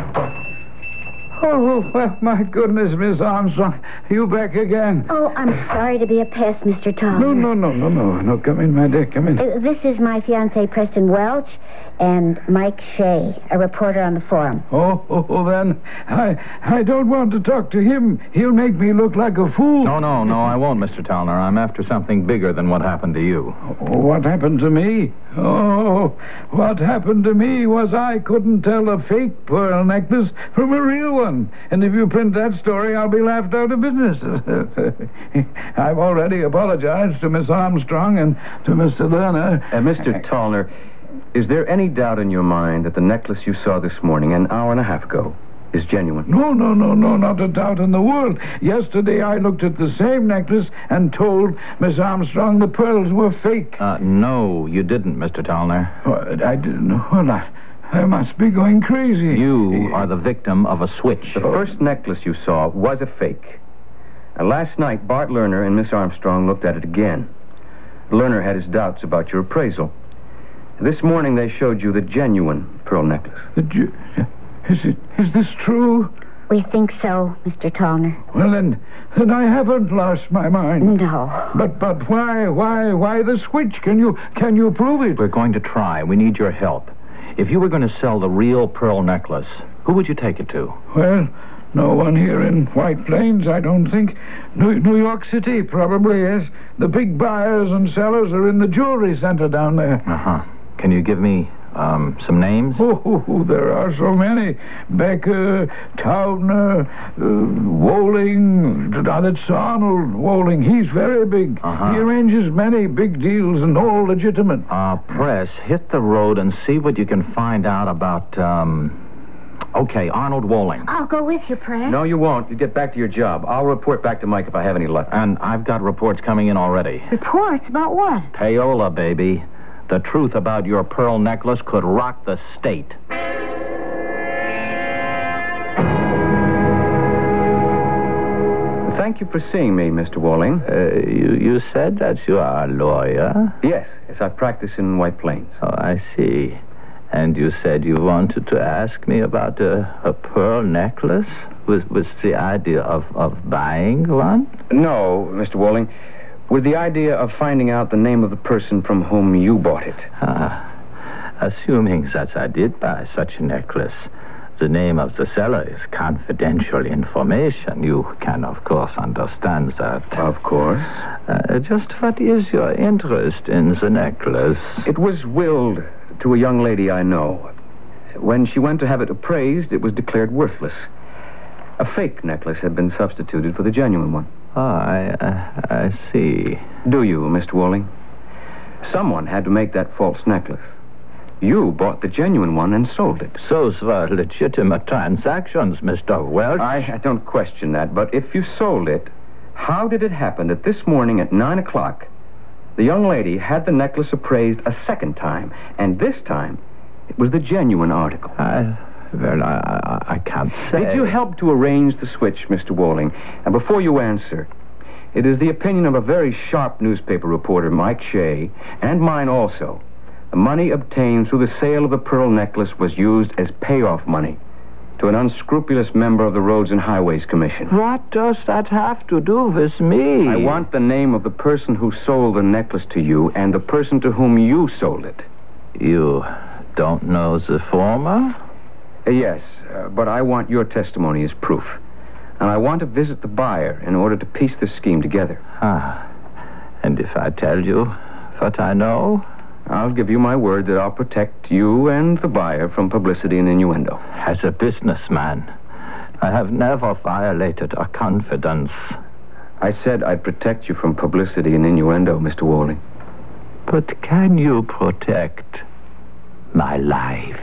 Oh, well, my goodness, Miss Armstrong. You back again. Oh, I'm sorry to be a pest, Mr. Tallner. No. Come in, my dear. Come in. This is my fiancé, Preston Welch, and Mike Shea, a reporter on the forum. Then I don't want to talk to him. He'll make me look like a fool. No, I won't, Mr. Tallner. I'm after something bigger than what happened to you. What happened to me? Oh, what happened to me was I couldn't tell a fake pearl necklace from a real one. And if you print that story, I'll be laughed out of business. I've already apologized to Miss Armstrong and to Mr. Lerner. Mr. Tallner, is there any doubt in your mind that the necklace you saw this morning, an hour and a half ago, is genuine? No, not a doubt in the world. Yesterday I looked at the same necklace and told Miss Armstrong the pearls were fake. No, you didn't, Mr. Tallner. I didn't. Well, I must be going crazy. You are the victim of a switch. The first necklace you saw was a fake. And last night, Bart Lerner and Miss Armstrong looked at it again. Lerner had his doubts about your appraisal. This morning, they showed you the genuine pearl necklace. Is this true? We think so, Mr. Tallner. Well, then I haven't lost my mind. No. But why the switch? Can you prove it? We're going to try. We need your help. If you were going to sell the real pearl necklace, who would you take it to? Well, no one here in White Plains, I don't think. New York City, probably, yes. The big buyers and sellers are in the jewelry center down there. Uh-huh. Can you give me Some names? Oh, there are so many. Becker, Towner, Woling. Now, that's Arnold Woling. He's very big. He arranges many big deals and all legitimate. Press, hit the road and see what you can find out about, okay, Arnold Woling. I'll go with you, Press. No, you won't. You get back to your job. I'll report back to Mike if I have any luck. And I've got reports coming in already. Reports? About what? Payola, baby. The truth about your pearl necklace could rock the state. Thank you for seeing me, Mr. Walling. You said that you are a lawyer? Yes, I practice in White Plains. Oh, I see. And you said you wanted to ask me about a pearl necklace? Was the idea of buying one? No, Mr. Walling. With the idea of finding out the name of the person from whom you bought it. Assuming that I did buy such a necklace, the name of the seller is confidential information. You can, of course, understand that. Of course. Just what is your interest in the necklace? It was willed to a young lady I know. When she went to have it appraised, it was declared worthless. A fake necklace had been substituted for the genuine one. I see. Do you, Mr. Walling? Someone had to make that false necklace. You bought the genuine one and sold it. Those were legitimate transactions, Mr. Welch. I don't question that, but if you sold it, how did it happen that this morning at 9 o'clock, the young lady had the necklace appraised a second time, and this time it was the genuine article? I can't say. Did you help to arrange the switch, Mr. Walling? And before you answer, it is the opinion of a very sharp newspaper reporter, Mike Shea, and mine also. The money obtained through the sale of the pearl necklace was used as payoff money to an unscrupulous member of the Roads and Highways Commission. What does that have to do with me? I want the name of the person who sold the necklace to you and the person to whom you sold it. You don't know the former? Yes, but I want your testimony as proof. And I want to visit the buyer in order to piece this scheme together. And if I tell you what I know? I'll give you my word that I'll protect you and the buyer from publicity and innuendo. As a businessman, I have never violated a confidence. I said I'd protect you from publicity and innuendo, Mr. Walling. But can you protect my life?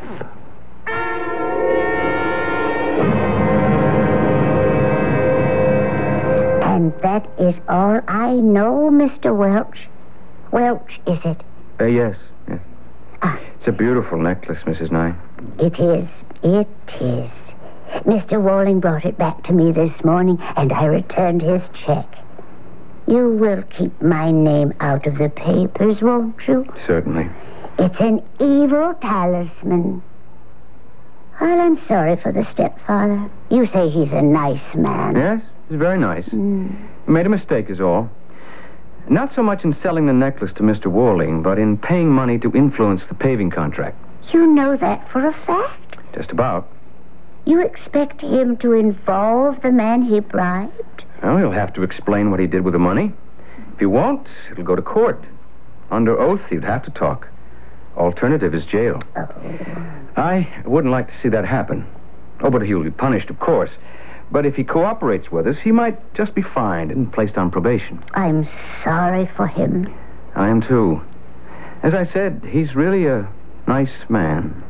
And that is all I know, Mr. Welch. Welch, is it? Yes. It's a beautiful necklace, Mrs. Nye. It is. Mr. Walling brought it back to me this morning, and I returned his check. You will keep my name out of the papers, won't you? Certainly. It's an evil talisman. Well, I'm sorry for the stepfather. You say he's a nice man. Yes, he's very nice. He made a mistake is all. Not so much in selling the necklace to Mr. Walling, but in paying money to influence the paving contract. You know that for a fact? Just about. You expect him to involve the man he bribed? Well, he'll have to explain what he did with the money. If he won't, it'll go to court. Under oath, he'd have to talk. Alternative is jail. I wouldn't like to see that happen. Oh, but he'll be punished, of course. But if he cooperates with us, he might just be fined and placed on probation. I'm sorry for him. I am, too. As I said, he's really a nice man.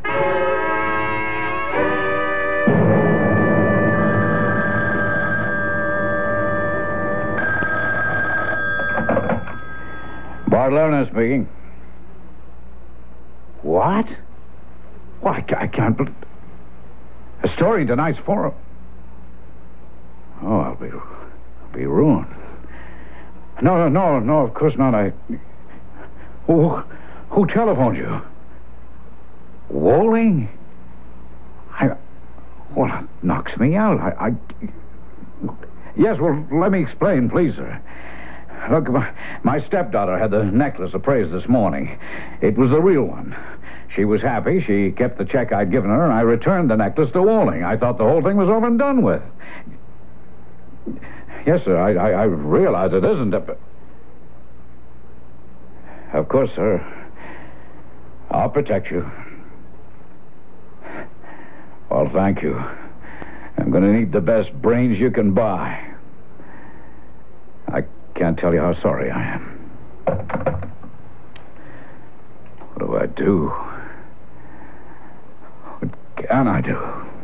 Bart Lerner speaking. What? Why, I can't believe... A story in tonight's forum. Oh, I'll be ruined. No, of course not. Who telephoned you? Walling? Well, that knocks me out. Yes, well, let me explain, please, sir. Look, my stepdaughter had the necklace appraised this morning. It was the real one. She was happy. She kept the check I'd given her, and I returned the necklace to Walling. I thought the whole thing was over and done with. Yes, sir, I realize it isn't, but... Of course, sir. I'll protect you. Well, thank you. I'm going to need the best brains you can buy. I can't tell you how sorry I am. What do I do? What can I do?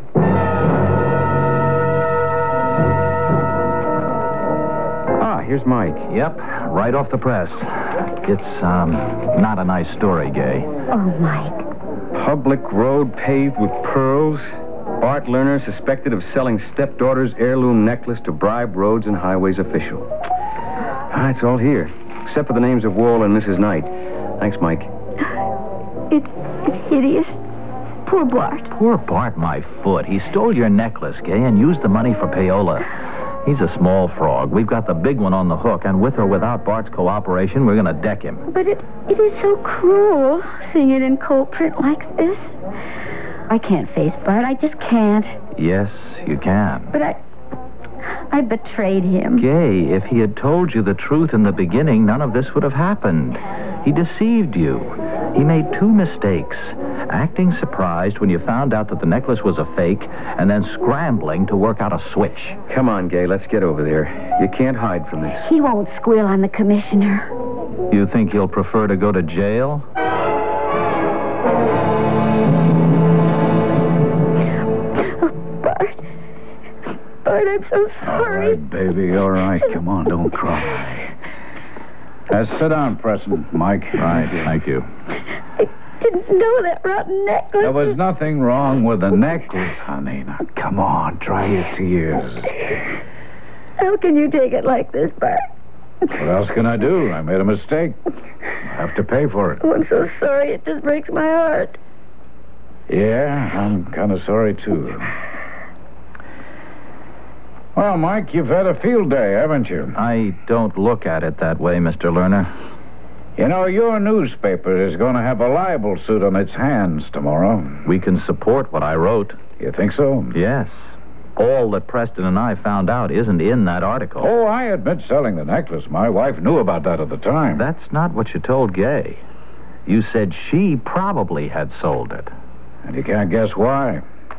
Here's Mike. Yep, right off the press. It's, not a nice story, Gay. Oh, Mike. Public road paved with pearls. Bart Lerner suspected of selling stepdaughter's heirloom necklace to bribe roads and highways official. It's all here, except for the names of Wall and Mrs. Knight. Thanks, Mike. It's hideous. Poor Bart. Poor Bart, my foot. He stole your necklace, Gay, and used the money for payola. He's a small frog. We've got the big one on the hook, and with or without Bart's cooperation, we're going to deck him. But it is so cruel, seeing it in cold print like this. I can't face Bart. I just can't. Yes, you can. But I betrayed him. Gay, if he had told you the truth in the beginning, none of this would have happened. He deceived you. He made two mistakes. Acting surprised when you found out that the necklace was a fake, and then scrambling to work out a switch. Come on, Gay, let's get over there. You can't hide from this. He won't squeal on the commissioner. You think he'll prefer to go to jail? Bart, I'm so sorry. All right, baby, all right. Come on, don't cry. Sit down, Preston. Mike. Right, thank you. I didn't know that rotten necklace. There was nothing wrong with the necklace, honey. Now, come on, dry your tears. How can you take it like this, Bart? What else can I do? I made a mistake. I have to pay for it. Oh, I'm so sorry. It just breaks my heart. Yeah, I'm kind of sorry, too. Well, Mike, you've had a field day, haven't you? I don't look at it that way, Mr. Lerner. You know, your newspaper is going to have a libel suit on its hands tomorrow. We can support what I wrote. You think so? Yes. All that Preston and I found out isn't in that article. Oh, I admit selling the necklace. My wife knew about that at the time. That's not what you told Gay. You said she probably had sold it. And you can't guess why.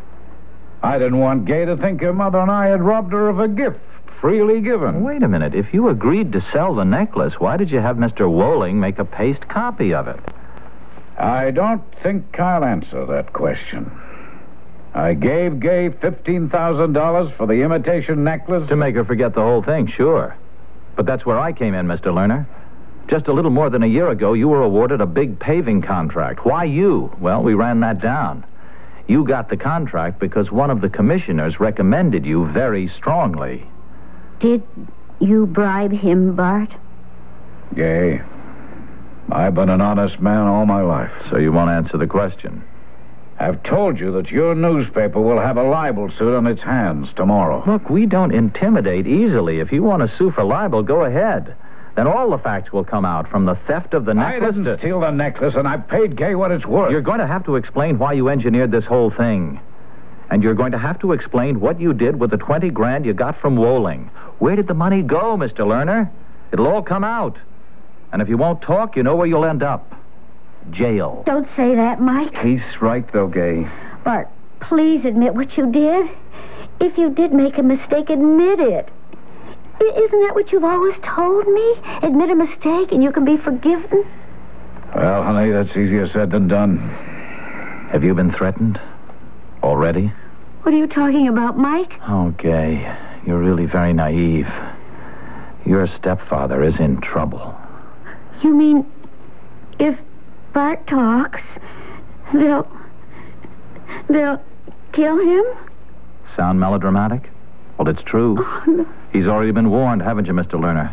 I didn't want Gay to think her mother and I had robbed her of a gift, freely given. Wait a minute. If you agreed to sell the necklace, why did you have Mr. Wolling make a paste copy of it? I don't think I'll answer that question. I gave Gay $15,000 for the imitation necklace. To make her forget the whole thing, sure. But that's where I came in, Mr. Lerner. Just a little more than a year ago, you were awarded a big paving contract. Why you? Well, we ran that down. You got the contract because one of the commissioners recommended you very strongly. Did you bribe him, Bart? Gay, I've been an honest man all my life. So you won't answer the question? I've told you that your newspaper will have a libel suit on its hands tomorrow. Look, we don't intimidate easily. If you want to sue for libel, go ahead. Then all the facts will come out, from the theft of the necklace I didn't steal the necklace, and I paid Gay what it's worth. You're going to have to explain why you engineered this whole thing. And you're going to have to explain what you did with the $20,000 you got from Wolling. Where did the money go, Mr. Lerner? It'll all come out. And if you won't talk, you know where you'll end up. Jail. Don't say that, Mike. He's right, though, Gay. Bart, please admit what you did. If you did make a mistake, admit it. Isn't that what you've always told me? Admit a mistake and you can be forgiven? Well, honey, that's easier said than done. Have you been threatened? Already? What are you talking about, Mike? Oh, Gay, you're really very naive. Your stepfather is in trouble. You mean if Bart talks, they'll kill him? Sound melodramatic? Well, it's true. Oh, no. He's already been warned, haven't you, Mr. Lerner?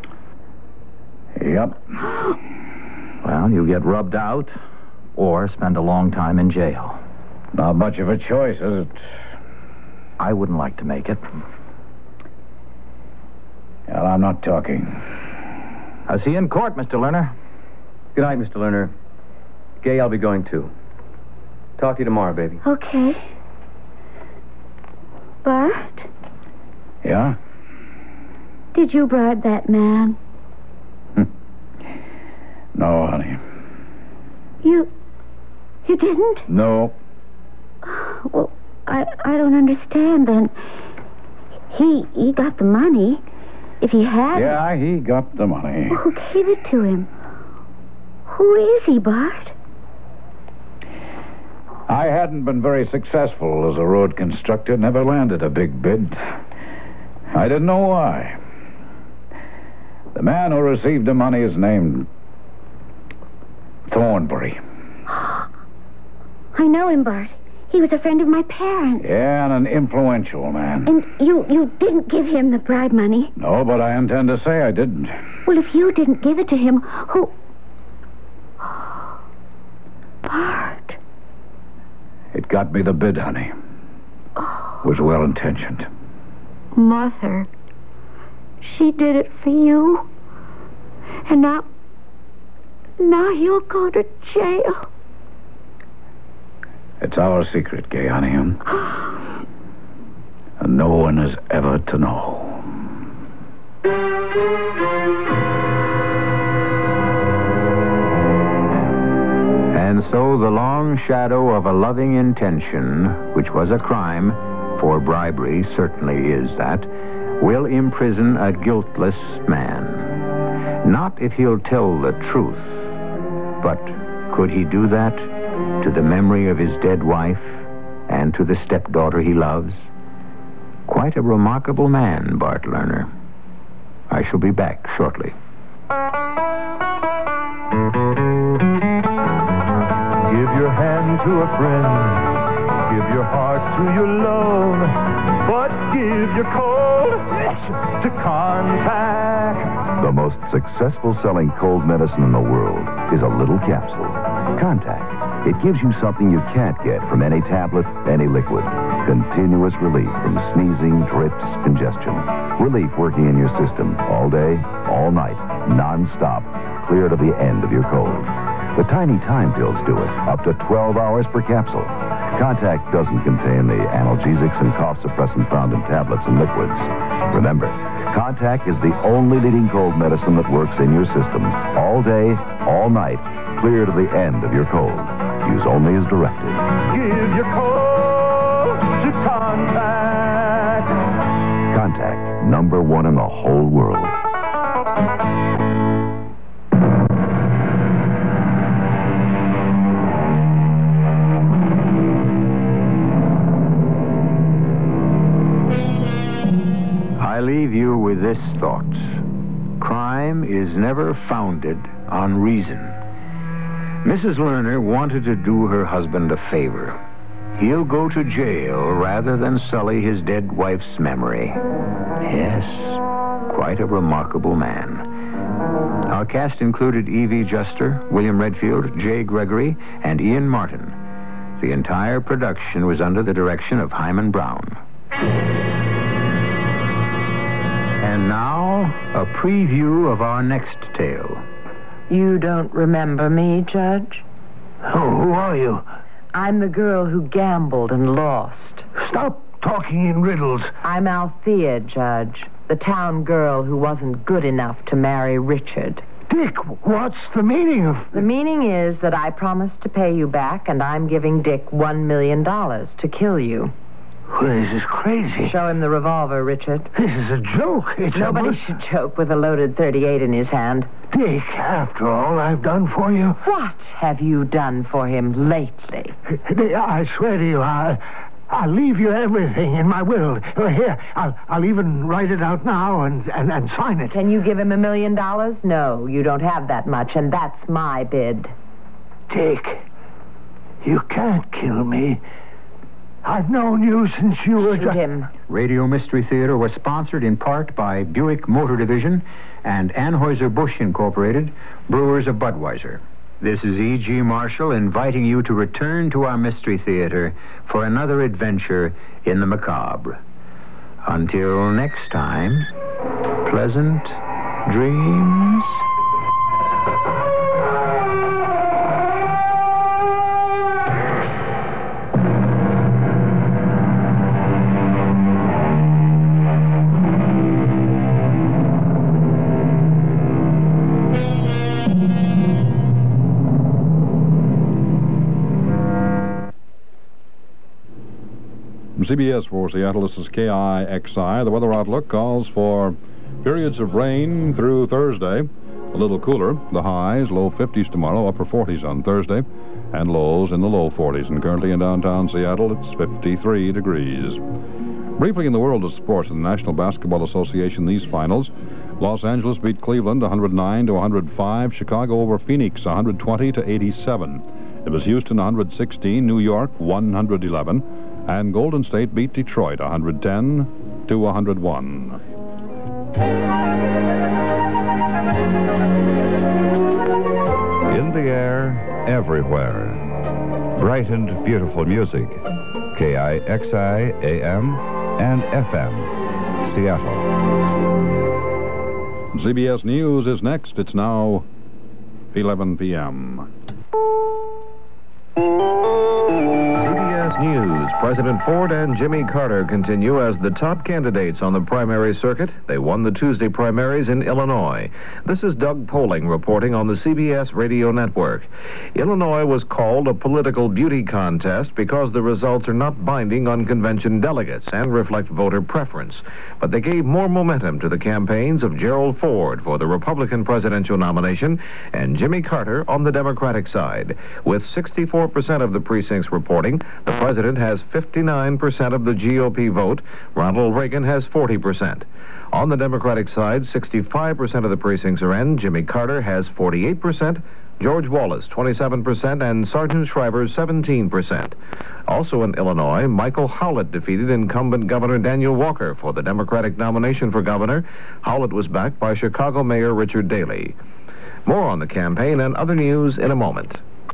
Yep. Well, you get rubbed out or spend a long time in jail. Not much of a choice, is it? I wouldn't like to make it. Well, I'm not talking. I'll see you in court, Mr. Lerner. Good night, Mr. Lerner. Gay, I'll be going too. Talk to you tomorrow, baby. Okay. Bart? Yeah? Did you bribe that man? No, honey. You didn't? No. Well, I don't understand then. He got the money. If he had... Yeah, he got the money. Who gave it to him? Who is he, Bart? I hadn't been very successful as a road constructor, never landed a big bid. I didn't know why. The man who received the money is named Thornbury. I know him, Bart. He was a friend of my parents. Yeah, and an influential man. And you didn't give him the bribe money? No, but I intend to say I didn't. Well, if you didn't give it to him, who... Bart. It got me the bid, honey. Was well-intentioned. Mother. She did it for you. And now you'll go to jail. It's our secret, Gay, honey. And no one is ever to know. And so the long shadow of a loving intention, which was a crime, for bribery certainly is that, will imprison a guiltless man. Not if he'll tell the truth, but could he do that to the memory of his dead wife and to the stepdaughter he loves? Quite a remarkable man, Bart Lerner. I shall be back shortly. Give your hand to a friend. Give your heart to your love. But give your cold to Contact. The most successful selling cold medicine in the world is a little capsule. Contact. It gives you something you can't get from any tablet, any liquid. Continuous relief from sneezing, drips, congestion. Relief working in your system all day, all night, non-stop, clear to the end of your cold. The tiny time pills do it, up to 12 hours per capsule. Contact doesn't contain the analgesics and cough suppressant found in tablets and liquids. Remember, Contact is the only leading cold medicine that works in your system all day, all night, clear to the end of your cold. Use only as directed. Give your cold to Contact. Contact, #1 in the whole world. I leave you with this thought. Crime is never founded on reason. Mrs. Lerner wanted to do her husband a favor. He'll go to jail rather than sully his dead wife's memory. Yes, quite a remarkable man. Our cast included Evie Juster, William Redfield, Jay Gregory, and Ian Martin. The entire production was under the direction of Hyman Brown. And now, a preview of our next tale. You don't remember me, Judge? Oh, who are you? I'm the girl who gambled and lost. Stop talking in riddles. I'm Althea, Judge. The town girl who wasn't good enough to marry Richard. Dick, what's the meaning of... The meaning is that I promised to pay you back, and I'm giving Dick $1 million to kill you. Well, this is crazy. Show him the revolver, Richard. This is a joke. Nobody should joke with a loaded .38 in his hand. Dick, after all I've done for you... What have you done for him lately? I swear to you, I'll leave you everything in my will. Here, I'll even write it out now and sign it. Can you give him $1 million? No, you don't have that much, and that's my bid. Dick, you can't kill me. I've known you since you were... Shoot him. Radio Mystery Theater was sponsored in part by Buick Motor Division and Anheuser-Busch Incorporated, brewers of Budweiser. This is E.G. Marshall inviting you to return to our Mystery Theater for another adventure in the macabre. Until next time, pleasant dreams. CBS for Seattle, this is KIXI. The weather outlook calls for periods of rain through Thursday. A little cooler. The highs, low 50s tomorrow, upper 40s on Thursday, and lows in the low 40s. And currently in downtown Seattle, it's 53 degrees. Briefly in the world of sports, in the National Basketball Association, these finals. Los Angeles beat Cleveland 109-105. Chicago over Phoenix 120-87. It was Houston 116, New York 111, and Golden State beat Detroit 110-101. In the air, everywhere. Bright and beautiful music. KIXI AM and FM, Seattle. CBS News is next. It's now 11 p.m. CBS News. President Ford and Jimmy Carter continue as the top candidates on the primary circuit. They won the Tuesday primaries in Illinois. This is Doug Poling reporting on the CBS radio network. Illinois was called a political beauty contest because the results are not binding on convention delegates and reflect voter preference. But they gave more momentum to the campaigns of Gerald Ford for the Republican presidential nomination and Jimmy Carter on the Democratic side. With 64% of the precincts reporting, the president has 59% of the GOP vote. Ronald Reagan has 40%. On the Democratic side, 65% of the precincts are in. Jimmy Carter has 48%, George Wallace 27%, and Sargent Shriver 17%. Also in Illinois, Michael Howlett defeated incumbent Governor Daniel Walker for the Democratic nomination for governor. Howlett was backed by Chicago Mayor Richard Daley. More on the campaign and other news in a moment.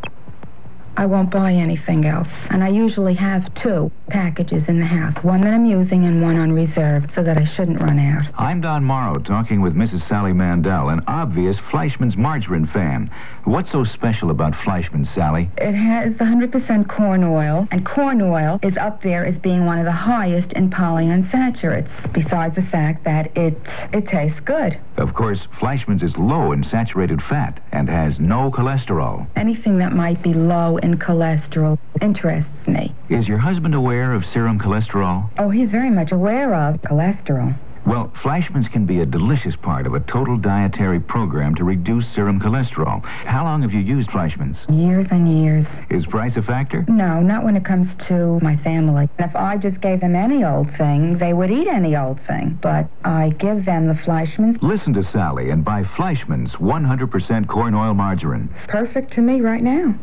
I won't buy anything else, and I usually have 2 packages in the house, one that I'm using and one on reserve, so that I shouldn't run out. I'm Don Morrow, talking with Mrs. Sally Mandel, an obvious Fleischmann's margarine fan. What's so special about Fleischmann's, Sally? It has 100% corn oil, and corn oil is up there as being one of the highest in polyunsaturates, besides the fact that it tastes good. Of course, Fleischmann's is low in saturated fat and has no cholesterol. Anything that might be low in cholesterol interests me. Is your husband aware of serum cholesterol? Oh, he's very much aware of cholesterol. Well, Fleischmann's can be a delicious part of a total dietary program to reduce serum cholesterol. How long have you used Fleischmann's? Years and years. Is price a factor? No, not when it comes to my family. If I just gave them any old thing, they would eat any old thing. But I give them the Fleischmann's. Listen to Sally and buy Fleischmann's 100% corn oil margarine. Perfect to me right now.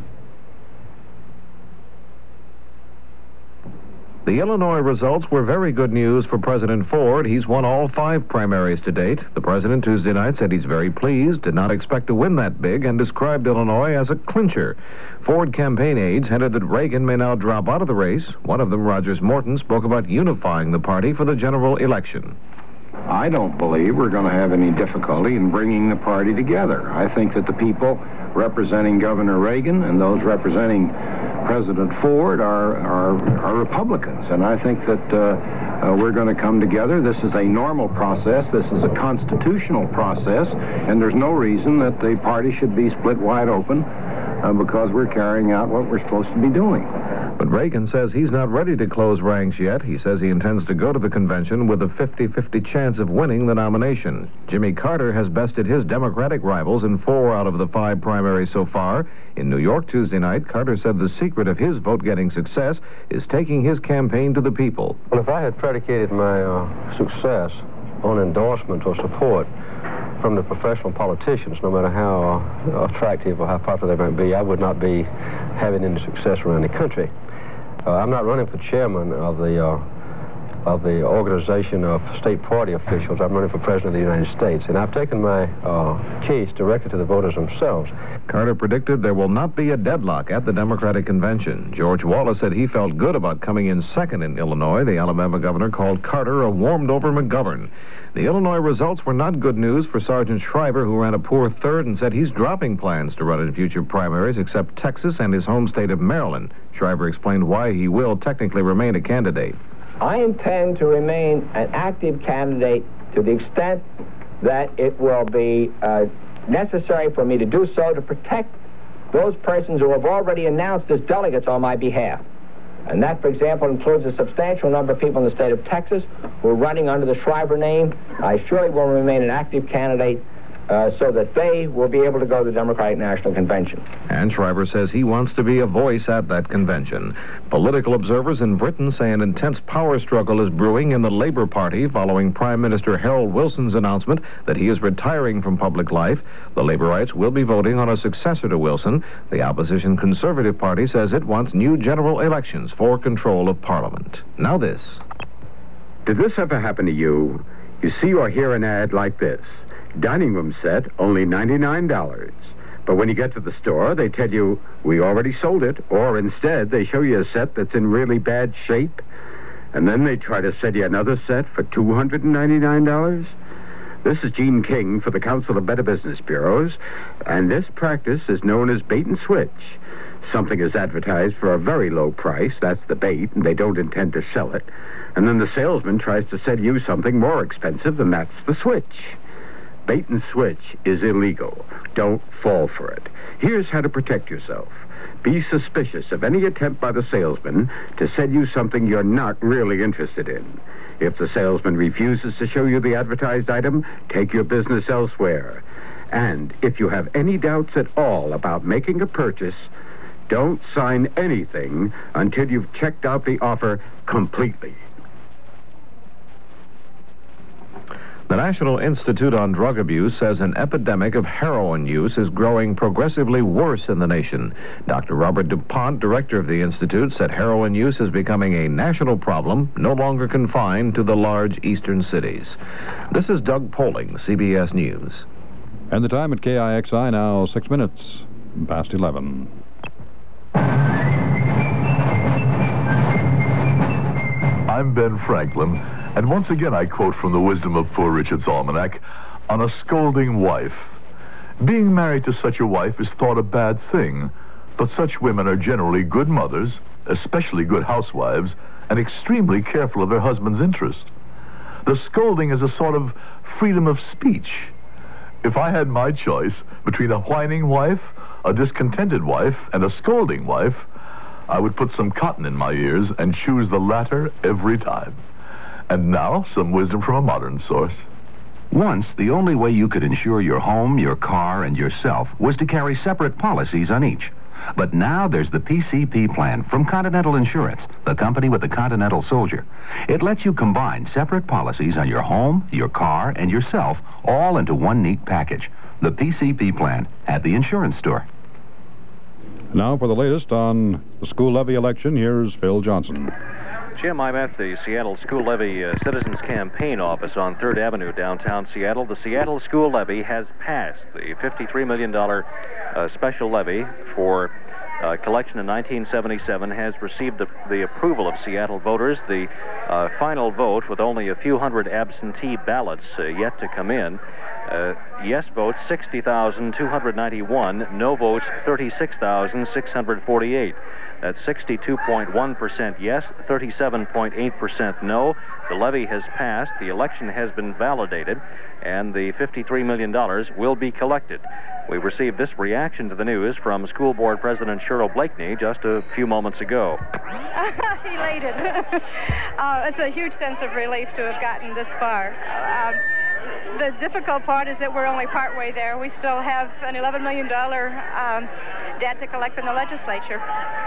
The Illinois results were very good news for President Ford. He's won all 5 primaries to date. The president Tuesday night said he's very pleased, did not expect to win that big, and described Illinois as a clincher. Ford campaign aides hinted that Reagan may now drop out of the race. One of them, Rogers Morton, spoke about unifying the party for the general election. I don't believe we're going to have any difficulty in bringing the party together. I think that the people representing Governor Reagan and those representing President Ford are Republicans, and I think that we're going to come together. This is a normal process. This is a constitutional process, and there's no reason that the party should be split wide open because we're carrying out what we're supposed to be doing. But Reagan says he's not ready to close ranks yet. He says he intends to go to the convention with a 50-50 chance of winning the nomination. Jimmy Carter has bested his Democratic rivals in 4 out of the 5 primaries so far. In New York Tuesday night, Carter said the secret of his vote-getting success is taking his campaign to the people. Well, if I had predicated my success on endorsement or support from the professional politicians, no matter how attractive or how popular they might be, I would not be having any success around the country. I'm not running for chairman of the organization of state party officials. I'm running for president of the United States, and I've taken my case directly to the voters themselves. Carter predicted there will not be a deadlock at the Democratic convention. George Wallace said he felt good about coming in second in Illinois. The Alabama governor called Carter a warmed-over McGovern. The Illinois results were not good news for Sargent Shriver, who ran a poor third and said he's dropping plans to run in future primaries except Texas and his home state of Maryland. Shriver explained why he will technically remain a candidate. I intend to remain an active candidate to the extent that it will be necessary for me to do so to protect those persons who have already announced as delegates on my behalf. And that, for example, includes a substantial number of people in the state of Texas who are running under the Schreiber name. I surely will remain an active candidate so that they will be able to go to the Democratic National Convention. And Schreiber says he wants to be a voice at that convention. Political observers in Britain say an intense power struggle is brewing in the Labour Party following Prime Minister Harold Wilson's announcement that he is retiring from public life. The Labourites will be voting on a successor to Wilson. The opposition Conservative Party says it wants new general elections for control of Parliament. Now this. Did this ever happen to you? You see or hear an ad like this. Dining room set, only $99. But when you get to the store, they tell you, we already sold it. Or instead, they show you a set that's in really bad shape. And then they try to sell you another set for $299. This is Gene King for the Council of Better Business Bureaus. And this practice is known as bait and switch. Something is advertised for a very low price, that's the bait, and they don't intend to sell it. And then the salesman tries to sell you something more expensive, and that's the switch. Bait and switch is illegal. Don't fall for it. Here's how to protect yourself. Be suspicious of any attempt by the salesman to sell you something you're not really interested in. If the salesman refuses to show you the advertised item, take your business elsewhere. And if you have any doubts at all about making a purchase, don't sign anything until you've checked out the offer completely. The National Institute on Drug Abuse says an epidemic of heroin use is growing progressively worse in the nation. Dr. Robert DuPont, director of the Institute, said heroin use is becoming a national problem, no longer confined to the large eastern cities. This is Doug Poling, CBS News. And the time at KIXI now 6 minutes past 11. I'm Ben Franklin, and once again I quote from the wisdom of Poor Richard's Almanac on a scolding wife. Being married to such a wife is thought a bad thing, but such women are generally good mothers, especially good housewives, and extremely careful of their husband's interest. The scolding is a sort of freedom of speech. If I had my choice between a whining wife, a discontented wife, and a scolding wife, I would put some cotton in my ears and choose the latter every time. And now, some wisdom from a modern source. Once, the only way you could insure your home, your car, and yourself was to carry separate policies on each. But now there's the PCP plan from Continental Insurance, the company with the Continental Soldier. It lets you combine separate policies on your home, your car, and yourself all into one neat package. The PCP plan at the insurance store. Now for the latest on the school levy election, here's Phil Johnson. Jim, I'm at the Seattle School Levy Citizens Campaign Office on 3rd Avenue, downtown Seattle. The Seattle School Levy has passed. The $53 million special levy for collection in 1977 has received the approval of Seattle voters. The final vote, with only a few hundred absentee ballots yet to come in, yes votes 60,291, no votes 36,648. That's 62.1% yes, 37.8% no. The levy has passed, the election has been validated, and the $53 million will be collected. We received this reaction to the news from School Board President Cheryl Blakeney just a few moments ago. Elated. It's a huge sense of relief to have gotten this far. The difficult part is that we're only partway there. We still have an $11 million debt to collect from the legislature.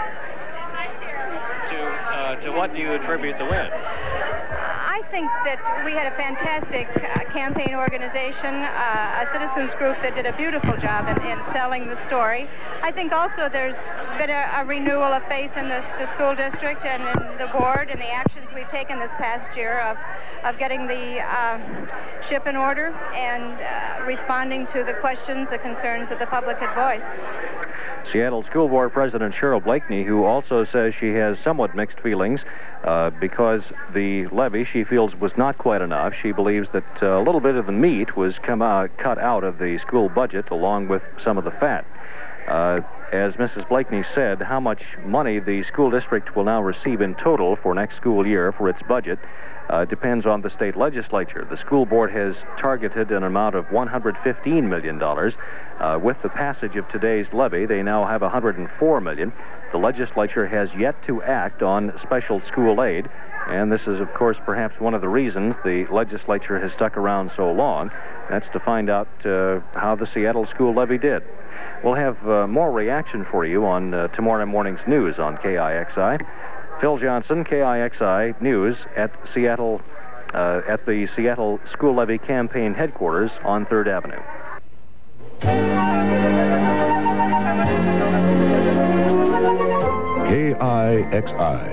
To what do you attribute the win? I think that we had a fantastic campaign organization, a citizens group that did a beautiful job in selling the story. I think also there's been a renewal of faith in the school district and in the board and the actions we've taken this past year of getting the ship in order and responding to the questions, the concerns that the public had voiced. Seattle School Board President Cheryl Blakeney, who also says she has somewhat mixed feelings because the levy, she feels, was not quite enough. She believes that a little bit of the meat was cut out of the school budget along with some of the fat. as Mrs. Blakeney said, how much money the school district will now receive in total for next school year for its budget depends on the state legislature. The school board has targeted an amount of $115 million. With the passage of today's levy, they now have $104 million. The legislature has yet to act on special school aid, and this is, of course, perhaps one of the reasons the legislature has stuck around so long. That's to find out how the Seattle school levy did. We'll have more reaction for you on tomorrow morning's news on KIXI. Phil Johnson, KIXI News at Seattle, at the Seattle School Levy Campaign headquarters on 3rd Avenue.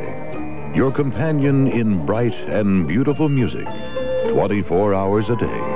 KIXI, your companion in bright and beautiful music, 24 hours a day.